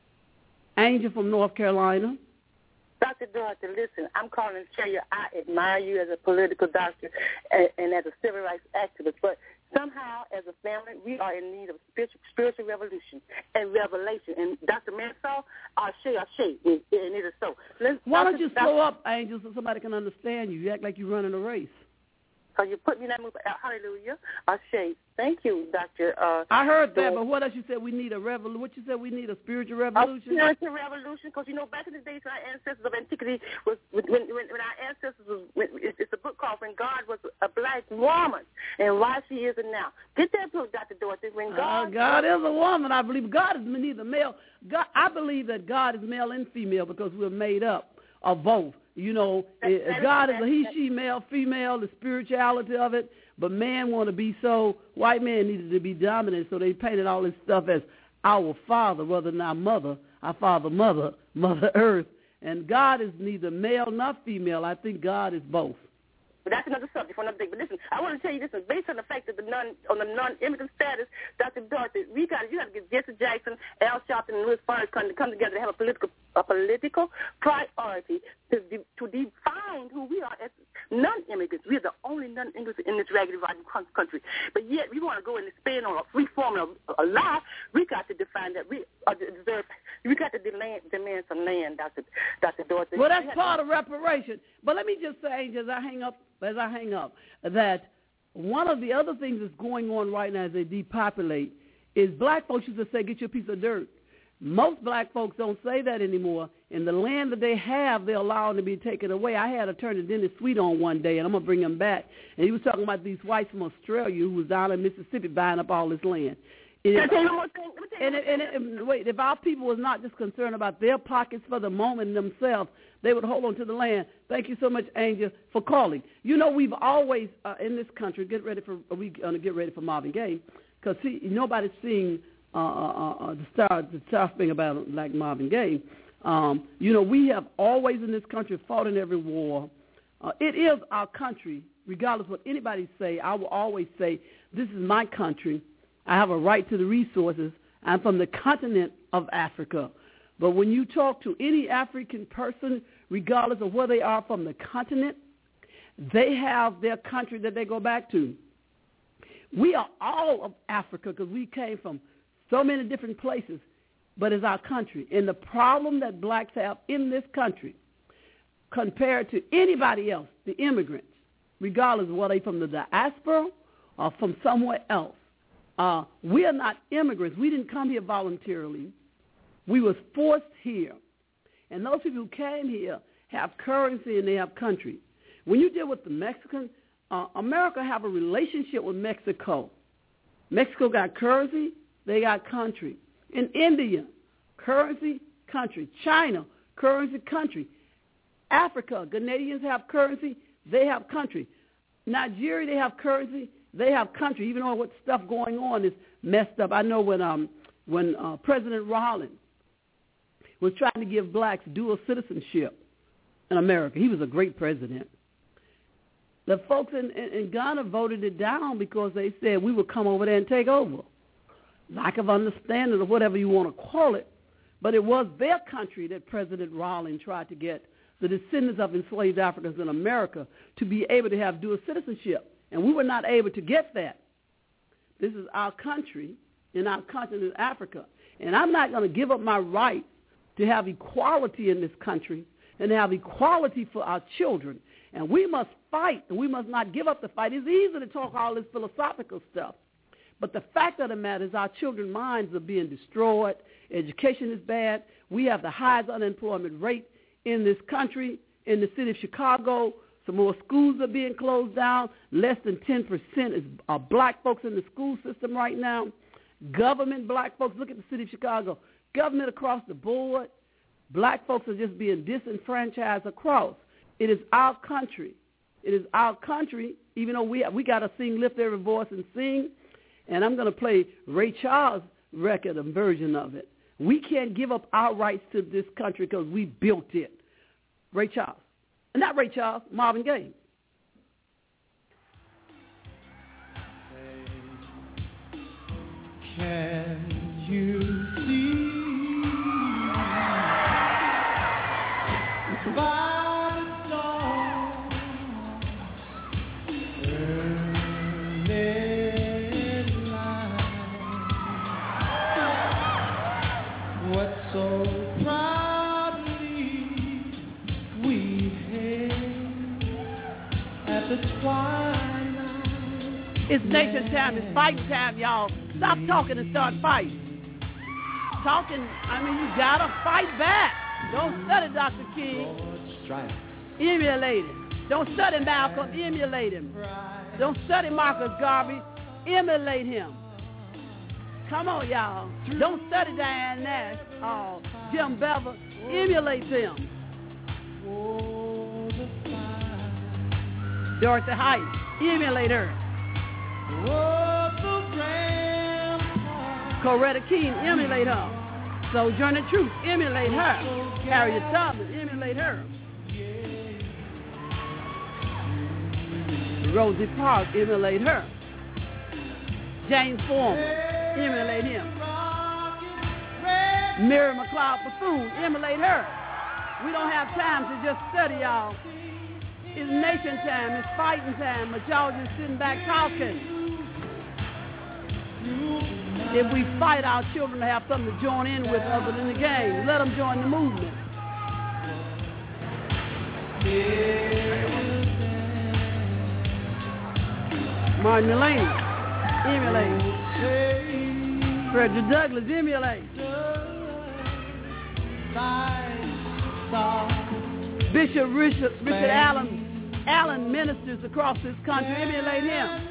Angel from North Carolina. Doctor Dorothy, listen, I'm calling to tell you I admire you as a political doctor and, and as a civil rights activist, but somehow, as a family, we are in need of spiritual, spiritual revolution and revelation. And Doctor Mansell, Ashe, Ashe, and it is so. Let's, Why don't you slow up, Angel, so somebody can understand you? You act like you're running a race. So you put me in that move. Hallelujah. Ashe. Thank you, Doctor Uh, I heard that, but what else you said? We need a revolution. What you said? We need a spiritual revolution? A spiritual revolution, because, you know, back in the days when our ancestors of antiquity, was when, when, when our ancestors was, when, it's a book called When God Was a Black Woman, and why she isn't now. Get that book, Doctor Dorothy. When God, uh, God is a woman. I believe God is neither male. God, I believe that God is male and female because we're made up of both. You know, it, God is a he, she, male, female, the spirituality of it. But man want to be so, white man needed to be dominant, so they painted all this stuff as our father rather than our mother, our father, mother, Mother Earth. And God is neither male nor female. I think God is both. But that's another subject for another day. But listen, I want to tell you this is based on the fact that the non on the non-immigrant status, Doctor Dorothy, we got you got to get Jesse Jackson, Al Sharpton, and Louis Farrakhan to come together to have a political a political priority to de, to define who we are as non-immigrants. We are the only non-immigrants in this raggedy rotten country. But yet we want to go and expand on a free form of a lie. We got to define that we are deserve. We got to demand demand some land, Doctor Doctor Dorothy. Well, that's part of reparation. But let me just say, as I hang up. As I hang up, that one of the other things that's going on right now as they depopulate is black folks used to say, get your piece of dirt. Most black folks don't say that anymore. And the land that they have, they're allowing to be taken away. I had Attorney Dennis Sweet on one day, and I'm going to bring him back. And he was talking about these whites from Australia who was down in Mississippi buying up all this land. And, if, and, and, and wait, if our people was not just concerned about their pockets for the moment themselves, they would hold on to the land. Thank you so much, Angel, for calling. You know, we've always, uh, in this country, get ready for, we going to get ready for Marvin Gaye, because see, nobody's seeing uh, uh, uh, the star, the star thing about like Marvin Gaye. Um, you know, we have always in this country fought in every war. Uh, it is our country, regardless of what anybody say. I will always say, this is my country. I have a right to the resources. I'm from the continent of Africa. But when you talk to any African person, regardless of where they are from the continent, they have their country that they go back to. We are all of Africa because we came from so many different places, but it's our country. And the problem that blacks have in this country compared to anybody else, the immigrants, regardless of whether they're from the diaspora or from somewhere else, Uh, we are not immigrants. We didn't come here voluntarily. We was forced here. And those people who came here have currency and they have country. When you deal with the Mexican, uh, America have a relationship with Mexico. Mexico got currency, they got country. In India, currency, country. China, currency, country. Africa, Ghanaians have currency, they have country. Nigeria, they have currency, they have country, even though what stuff going on is messed up. I know when um when uh, President Rawlings was trying to give blacks dual citizenship in America, he was a great president. The folks in, in, in Ghana voted it down because they said we would come over there and take over. Lack of understanding or whatever you want to call it, but it was their country that President Rawlings tried to get the descendants of enslaved Africans in America to be able to have dual citizenship. And we were not able to get that. This is our country in our continent, Africa. And I'm not going to give up my right to have equality in this country and to have equality for our children. And we must fight, and we must not give up the fight. It's easy to talk all this philosophical stuff. But the fact of the matter is our children's minds are being destroyed. Education is bad. We have the highest unemployment rate in this country, in the city of Chicago. Some more schools are being closed down. Less than ten percent is, are black folks in the school system right now. Government black folks, look at the city of Chicago. government across the board. Black folks are just being disenfranchised across. It is our country. It is our country, even though we we got to sing, lift every voice and sing. And I'm going to play Ray Charles' record, a version of it. We can't give up our rights to this country because we built it. Ray Charles. Not Ray Charles, Marvin Gaye. Can you see by the dawn's early light what so proudly we hailed at the twilight? It's nation time. It's fight time, y'all. Stop talking and start fighting. Talking, I mean, you gotta fight back. Don't study Doctor King. Emulate him. Don't study Malcolm. Emulate him. Don't study Marcus Garvey. Emulate him. Come on, y'all. Don't study Diane Nash or Jim Bevel. Emulate them. Dorothy Height. Emulate her. Coretta King, emulate her. Sojourner Truth, emulate her. Harriet Tubman, emulate her. Rosie Park, emulate her. James Foreman, emulate him. Mary McLeod Bethune, emulate her. We don't have time to just study, y'all. It's nation time, it's fighting time, but y'all just sitting back talking. If we fight, our children to have something to join in with other than the game. Let them join the movement. Martin Mulaney, emulate. Frederick Douglass, emulate. Bishop Richard, Richard Allen, Allen ministers across this country, emulate him.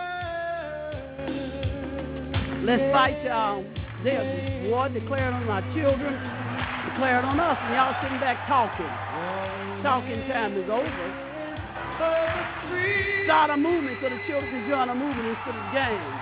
Let's fight, y'all. There's war declared on our children, declared on us, and y'all sitting back talking. Talking time is over. Start a movement so the children can join a movement instead of games.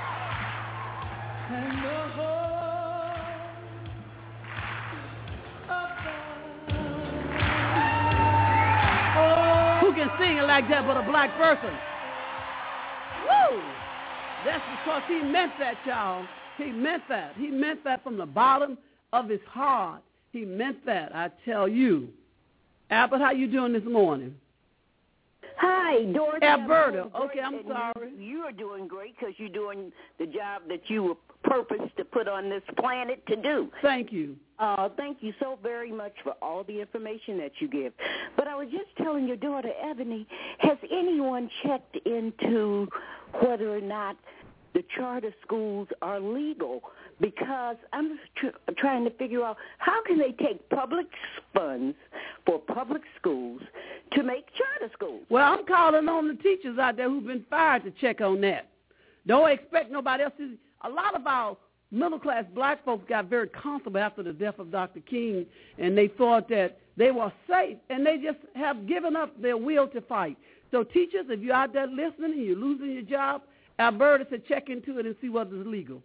Who can sing it like that but a black person? Woo! That's because he meant that, y'all. He meant that. He meant that from the bottom of his heart. He meant that, I tell you. Albert, how you doing this morning? Hi, Dorothy. Alberta. Okay, I'm sorry. You are doing great because you're doing the job that you were purposed to put on this planet to do. Thank you. Uh, thank you so very much for all the information that you give. But I was just telling your daughter, Ebony, has anyone checked into whether or not the charter schools are legal? Because I'm tr- trying to figure out how can they take public funds for public schools to make charter schools? Well, I'm calling on the teachers out there who've been fired to check on that. Don't expect nobody else to. A lot of our middle-class black folks got very comfortable after the death of Doctor King, and they thought that they were safe, and they just have given up their will to fight. So teachers, if you're out there listening and you're losing your job, Alberta said check into it and see whether it's legal.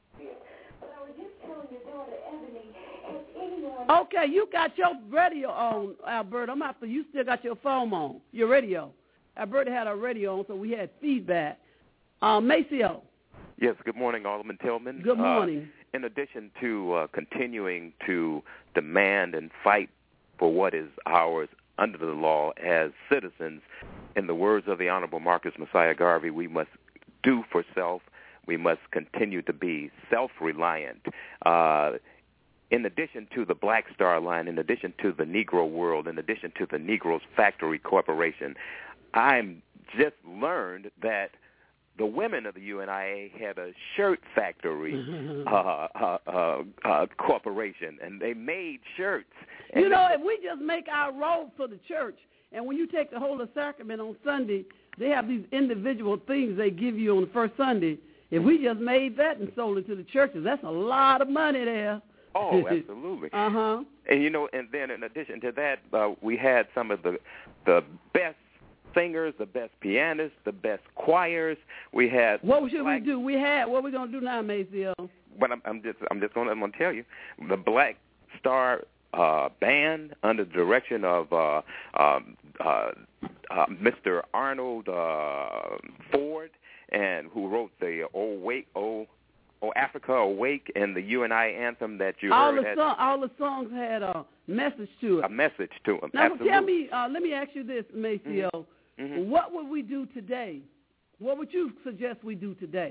Okay, you got your radio on, Alberta. I'm after you still got your phone on, your radio. Alberta had our radio on, so we had feedback. Um, Maceo. Yes, good morning, Alderman Tillman. Good morning. Uh, in addition to uh, continuing to demand and fight for what is ours under the law as citizens, in the words of the Honorable Marcus Messiah Garvey, we must do for self. We must continue to be self-reliant. Uh, in addition to the Black Star Line, in addition to the Negro World, in addition to the Negroes Factory Corporation, I'm just learned that the women of the U N I A had a shirt factory uh, uh, uh, uh, corporation, and they made shirts. And you know, if we just make our robe for the church, and when you take the Holy Sacrament on Sunday, they have these individual things they give you on the first Sunday. If we just made that and sold it to the churches, that's a lot of money there. Oh, absolutely. uh-huh. And, you know, and then in addition to that, uh, we had some of the the best singers, the best pianists, the best choirs. We had What should black, we do? We had, what we going to do now, Maceo? But I'm, I'm just I'm just going to tell you, the Black Star uh, Band under the direction of uh, um, uh, uh, Mister Arnold uh, Ford, and who wrote the "Oh Wake, Oh, Oh Africa Awake" and the U N I anthem that you all heard. The had, song, all the songs had a message to it. A message to them. Now, absolutely. tell me, uh, let me ask you this, Maceo. Mm-hmm. Mm-hmm. What would we do today? What would you suggest we do today?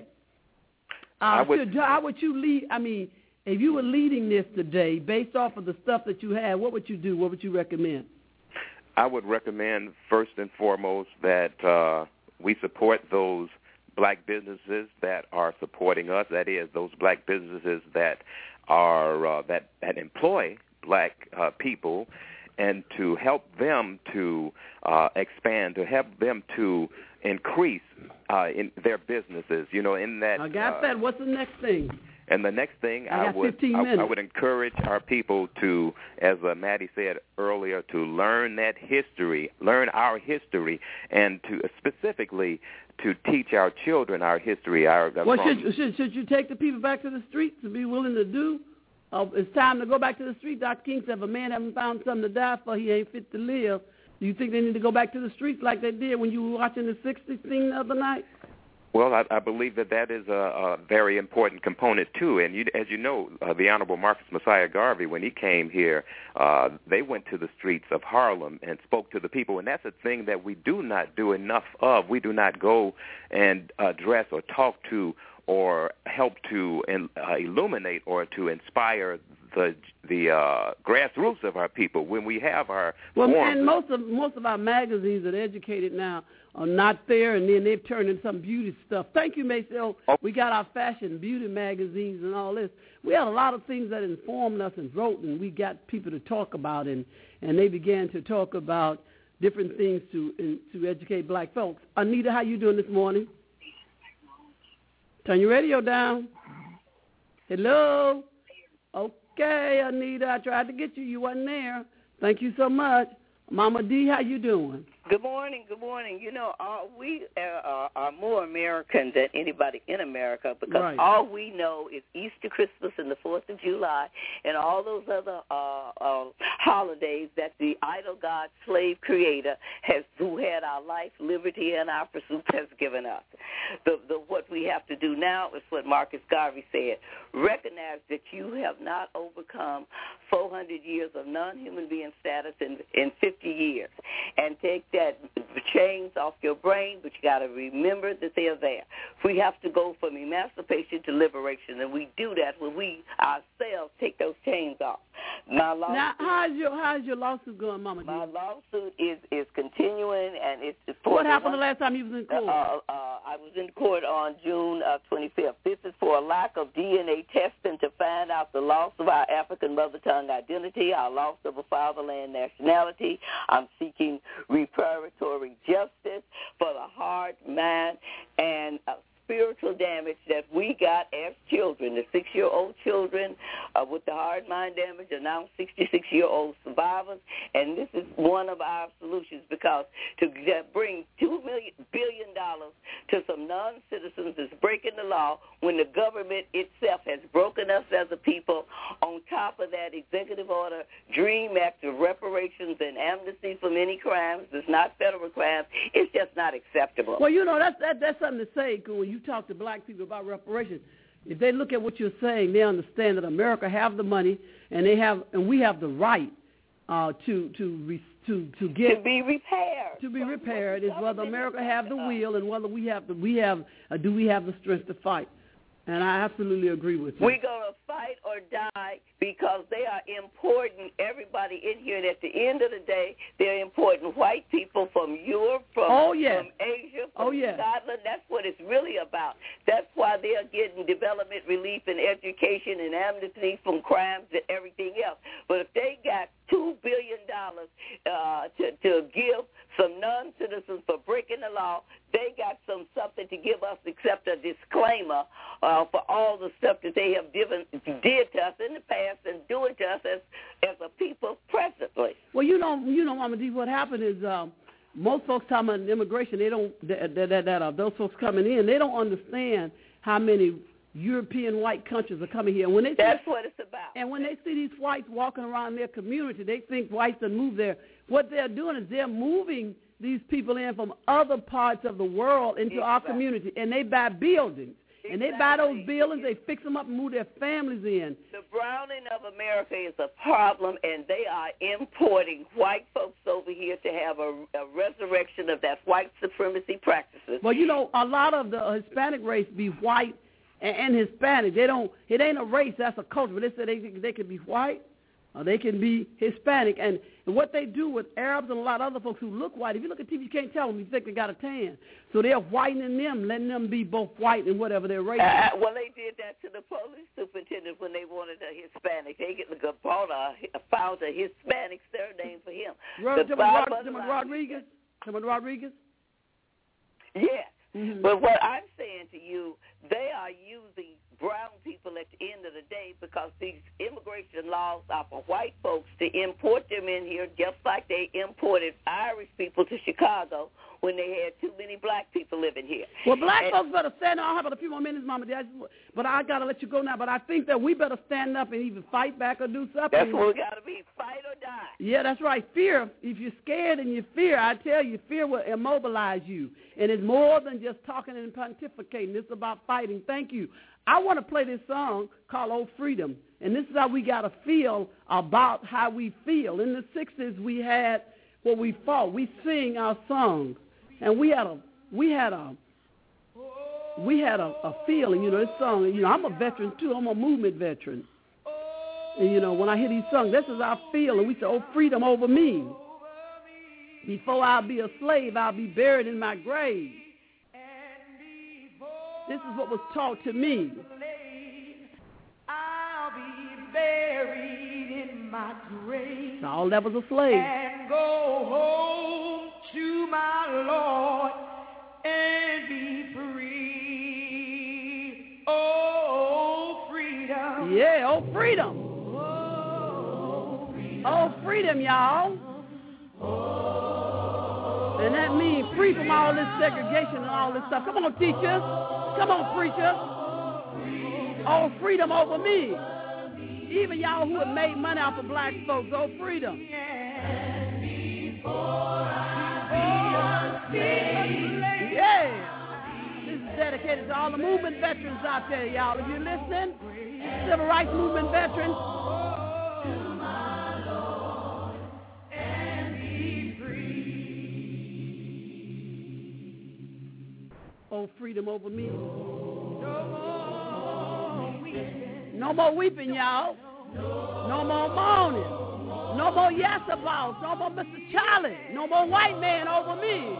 Uh, I would, should, how would you lead? I mean, if you were leading this today, based off of the stuff that you had, what would you do? What would you recommend? I would recommend first and foremost that uh, we support those black businesses that are supporting us. That is, those black businesses that are uh, that that employ black uh, people, and to help them to uh, expand, to help them to increase uh, in their businesses. You know, in that. I got uh, that. What's the next thing? And the next thing I, I got would fifteen I, minutes. I would encourage our people to, as uh, Maddie said earlier, to learn that history, learn our history, and to specifically to teach our children our history. Our Well, from, should, should should you take the people back to the streets to be willing to do? Uh, it's time to go back to the street. Doctor King said, if a man hasn't found something to die for, he ain't fit to live. Do you think they need to go back to the streets like they did when you were watching the sixties thing the other night? Well, I, I believe that that is a, a very important component, too. And you, as you know, uh, the Honorable Marcus Messiah Garvey, when he came here, uh, they went to the streets of Harlem and spoke to the people. And that's a thing that we do not do enough of. We do not go and address or talk to or help to uh, illuminate or to inspire the the uh, grassroots of our people. When we have our well, forums, and most of most of our magazines that are educated now are not there, and then they've turned into some beauty stuff. Thank you, Maceo. Oh. We got our fashion beauty magazines and all this. We had a lot of things that informed us and wrote, and we got people to talk about, and, and they began to talk about different things to in, to educate black folks. Anita, how you doing this morning? Turn your radio down. Hello? Okay, Anita, I tried to get you. You wasn't there. Thank you so much. Mama D, how you doing? Good morning, good morning. You know, uh, we uh, are more American than anybody in America because right. all we know is Easter, Christmas, and the fourth of July and all those other uh, uh, holidays that the idol god, slave creator, has, who had our life, liberty, and our pursuits, has given us. The, the, what we have to do now is what Marcus Garvey said. Recognize that you have not overcome four hundred years of non-human being status in, in fifty years, and take that chains off your brain, but you got to remember that they are there. We have to go from emancipation to liberation, and we do that when we ourselves take those chains off. My lawsuit, now, how's your how's your lawsuit going, Mama? My lawsuit is is continuing, and it's. What happened the last time you was in court? Uh, uh, I was in court on June uh, twenty-fifth. This is for a lack of D N A testing to find out the loss of our African mother tongue identity, our loss of a fatherland nationality. I'm seeking reparatory justice for the heart, mind, and uh, spiritual damage that we got as children. The six-year-old children uh, with the heart, mind damage are now sixty-six-year-old survivors, and this is one of our solutions because to get, bring two million billion dollars to some non-citizens is breaking the law when the government itself has broken us as a people. On top of that, executive order, DREAM Act of reparations and amnesty for many crimes. It's not federal crimes. It's just not acceptable. Well, you know, that's that, that's something to say when you talk to black people about reparations. If they look at what you're saying, they understand that America have the money and they have and we have the right uh, to to re, to to get to be repaired. To be repaired is whether America have the will and whether we have the we have uh, do we have the strength to fight. And I absolutely agree with you. We're going to fight or die because they are important, everybody in here, and at the end of the day, they're important. White people from Europe, from, oh, yes. from Asia, from oh, yes. Scotland, that's what it's really about. That's why they're getting development relief and education and amnesty from crimes and everything else. But if they got two billion dollars uh, to, to give some non-citizens for breaking the law, they they got some something to give us except a disclaimer uh, for all the stuff that they have given did to us in the past and doing to us as as a people presently. Well, you know, you know, Mama D, what happened is um, most folks talking about immigration, they don't that that, that, that uh, those folks coming in, they don't understand how many European white countries are coming here. And when they That's see, what it's about. And when they see these whites walking around their community, they think whites done moved there. What they're doing is they're moving these people in from other parts of the world into exactly. our community, and they buy buildings. Exactly. And they buy those buildings, they fix them up and move their families in. The browning of America is a problem, and they are importing white folks over here to have a, a resurrection of that white supremacy practices. Well, you know, a lot of the Hispanic race be white and, and Hispanic. They don't. It ain't a race. That's a culture. But they say they they can be white or they can be Hispanic. And, and what they do with Arabs and a lot of other folks who look white, if you look at T V, you can't tell them. You think they got a tan. So they're whitening them, letting them be both white and whatever their race is. Uh, well, they did that to the police superintendent when they wanted a Hispanic. They get the bought a, found a Hispanic surname for him. Rod, Rod, Rod, Rodriguez? Timothy Rodriguez? Yes. Mm-hmm. But what I'm saying to you, they are using brown people at the end of the day because these immigration laws are for white folks to import them in here just like they imported Irish people to Chicago when they had too many black people living here. Well, black and, folks better stand up. I'll have a few more minutes, Mama. But I got to let you go now. But I think that we better stand up and either fight back or do something. That's what we got to be, fight or die. Yeah, that's right. Fear. If you're scared and you fear, I tell you, fear will immobilize you. And it's more than just talking and pontificating. It's about fighting. Thank you. I want to play this song called "Oh Freedom," and this is how we got to feel about how we feel. In the sixties, we had what we fought. We sing our songs, and we had a we had a we had a, a feeling. You know, this song. You know, I'm a veteran too. I'm a movement veteran, and you know, when I hear these songs, this is our feeling. We say, "Oh, freedom over me. Before I'll be a slave, I'll be buried in my grave." This is what was taught to me. I'll be buried in my grave. So all that was a slave. And go home to my Lord and be free. Oh, freedom. Yeah, oh, freedom. Oh, freedom, oh, freedom y'all. Oh, and that means free from all this segregation and all this stuff. Come on, teachers. Come on, preacher. Oh, freedom over me. Even y'all who have made money off of black folks, oh, freedom. Yeah. This is dedicated to all the movement veterans out there, y'all. If you're listening, civil rights movement veterans. Oh, freedom over me. No more weeping, y'all. No more moaning. No more yes about. No more Mister Charlie. No more white man over me.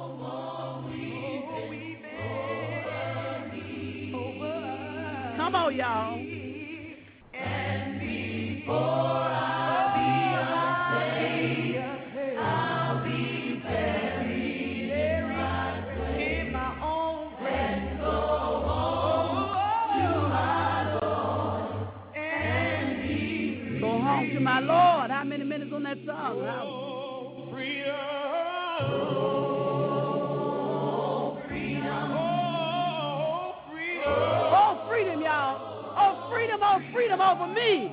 Come on, y'all. And before I'll be a slave, I'll be buried in my own grave. Go home to my Lord and be free. Go home to my Lord. How many minutes on that song? Oh, freedom. Oh, freedom. Oh, freedom. Oh, freedom, y'all. Oh, freedom, oh, freedom over me.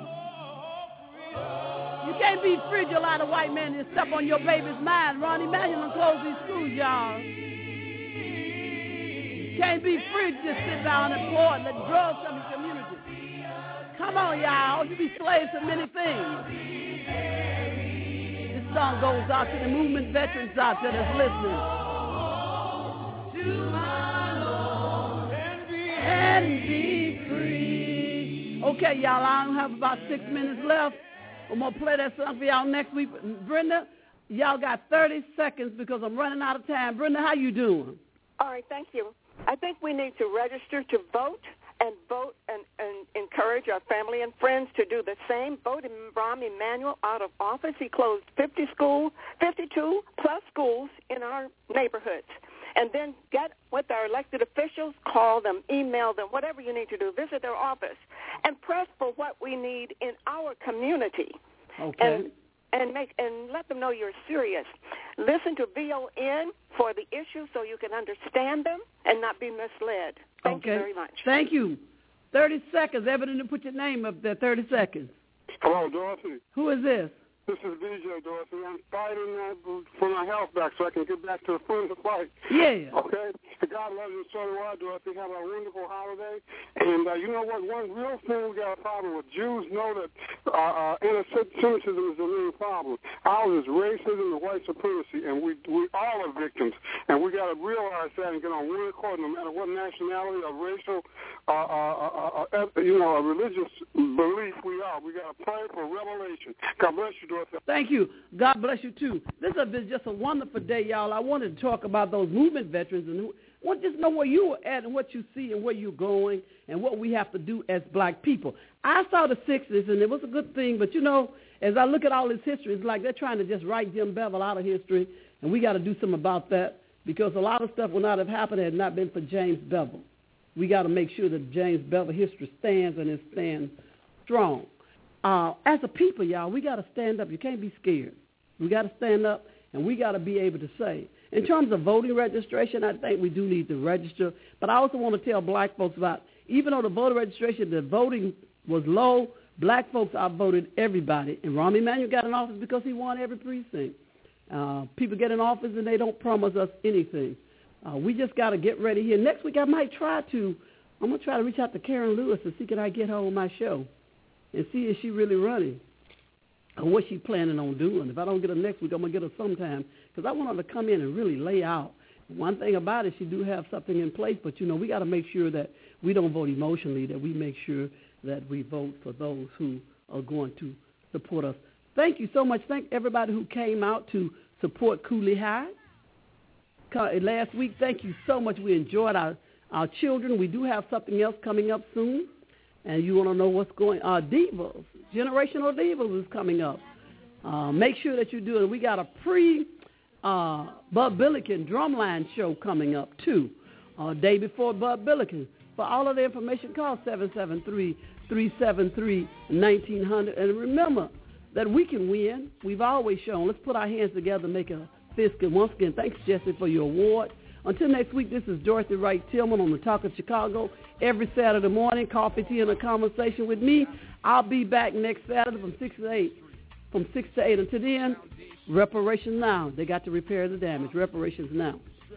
You can't be free till a lot of white men and step on your baby's mind. Ron Emanuel and close these schools, y'all. You can't be free to just sit down and pour and let drugs come in your community. Come on, y'all. You be slaves to many things. This song goes out to the movement veterans out there that's listening. To my Lord and be free. Okay, y'all, I don't have about six minutes left. I'm going to play that song for y'all next week. Brenda, y'all got thirty seconds because I'm running out of time. Brenda, how you doing? All right, thank you. I think we need to register to vote and vote and, and encourage our family and friends to do the same. Vote Rahm Emanuel out of office. He closed fifty schools, fifty-two plus schools in our neighborhoods. and then get with our elected officials, call them, email them, whatever you need to do, visit their office, and press for what we need in our community. Okay. And, and make and let them know you're serious. Listen to V O N for the issues so you can understand them and not be misled. Thank okay. you very much. Thank you. thirty seconds. Evidently put your name up there. thirty seconds. Hello, Dorothy. Who is this? This is B J, Dorothy. I'm fighting uh, for my health back so I can get back to the front of the fight. Yeah. Okay? God loves you, so do I, Dorothy. Have a wonderful holiday. And uh, you know what? One real thing we got a problem with. Jews know that uh, uh, anti-Semitism is a real problem. Ours is racism and white supremacy, and we we all are victims. And we got to realize that and get on one accord, no matter what nationality or racial, uh, uh, uh, uh, you know, a religious belief we are. We got to pray for revelation. God bless you, Dorothy. Thank you. God bless you, too. This has been just a wonderful day, y'all. I wanted to talk about those movement veterans and who, well, just know where you are at and what you see and where you're going and what we have to do as black people. I saw the sixties, and it was a good thing, but, you know, as I look at all this history, it's like they're trying to just write Jim Bevel out of history, and we got to do something about that because a lot of stuff would not have happened had it not been for James Bevel. We got to make sure that James Bevel history stands and it stands strong. Uh, as a people, y'all, we got to stand up. You can't be scared. We got to stand up, and we got to be able to say. In terms of voting registration, I think we do need to register. But I also want to tell black folks about, even though the voter registration, the voting was low, black folks outvoted everybody. And Rahm Emanuel got in office because he won every precinct. Uh, people get in office, and they don't promise us anything. Uh, we just got to get ready here. Next week, I might try to, I'm going to try to reach out to Karen Lewis and see can I get her on my show. And see if she really running or what she planning on doing. If I don't get her next week, I'm going to get her sometime because I want her to come in and really lay out. One thing about it, she do have something in place, but, you know, we got to make sure that we don't vote emotionally, that we make sure that we vote for those who are going to support us. Thank you so much. Thank everybody who came out to support Cooley High. Last week, thank you so much. We enjoyed our, our children. We do have something else coming up soon. And you want to know what's going on. Uh, Divas, Generational Divas is coming up. Uh, make sure that you do it. We got a pre uh, Bud Billiken drumline show coming up, too, uh, day before Bud Billiken. For all of the information, call seven seven three, three seven three, one nine zero zero. And remember that we can win. We've always shown. Let's put our hands together and make a fist. And once again, thanks, Jesse, for your award. Until next week, this is Dorothy Wright Tillman on the Talk of Chicago. Every Saturday morning, coffee, tea, and a conversation with me. I'll be back next Saturday from six to eight. From six to eight. Until then, reparations now. They got to repair the damage. Reparations now.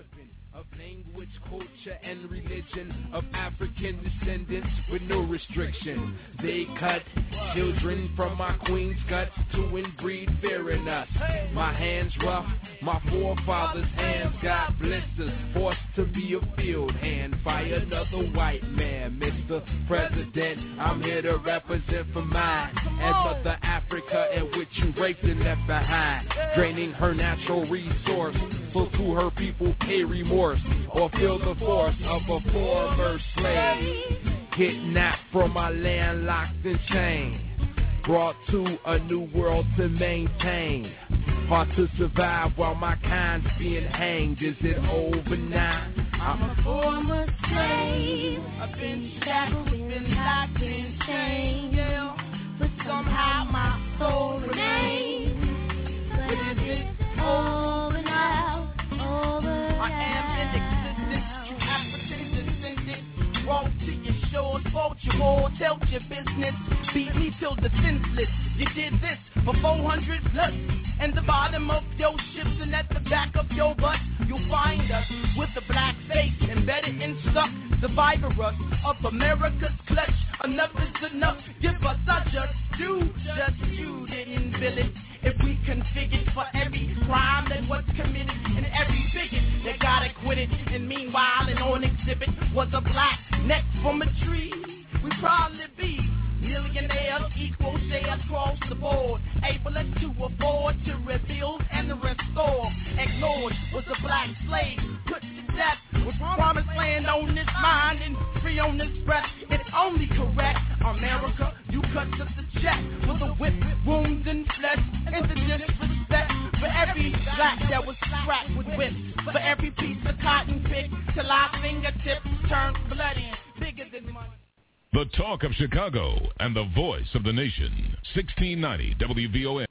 Of language, culture, and religion of African descendants with no restriction. They cut children from my queen's guts to inbreed fear in us. My hands rough, my forefathers' hands got blisters, forced to be a field hand by another white man. Mister President, I'm here to represent for mine and Mother Africa, in which you raped and left behind, draining her natural resource, so to her people pay remorse or feel the force of a former slave, kidnapped from our land, locked in chains, brought to a new world to maintain. Hard to survive while my kind's being hanged. Is it over now? I'm a former slave. I've been shackled, been locked in chains, but somehow my soul remains. But is it over now? Over I am in existence, you African descendant. Walk to your shores, fault your more, tell your business. Beat me till the senseless. You did this for four hundred plus. And the bottom of your ships and at the back of your butt, you'll find us with a black face embedded in stuff. Survivor us of America's clutch. Enough is enough. Give us our just due. Just you didn't feel it. If we configured for every crime that was committed and every bigot that got acquitted, and meanwhile and on exhibit was a black neck from a tree, we'd probably be millionaires, equal shares across the board, able to afford to rebuild and restore. Ignored was a black slave put to death with promised land on his mind and free on his breath. It's only correct, America, you cut us a check with a whip, wounds and flesh, and the disrespect for every black that was strapped with whips. For every piece of cotton picked till our fingertips turned bloody, bigger than money. The talk of Chicago and the voice of the nation. sixteen ninety W V O N.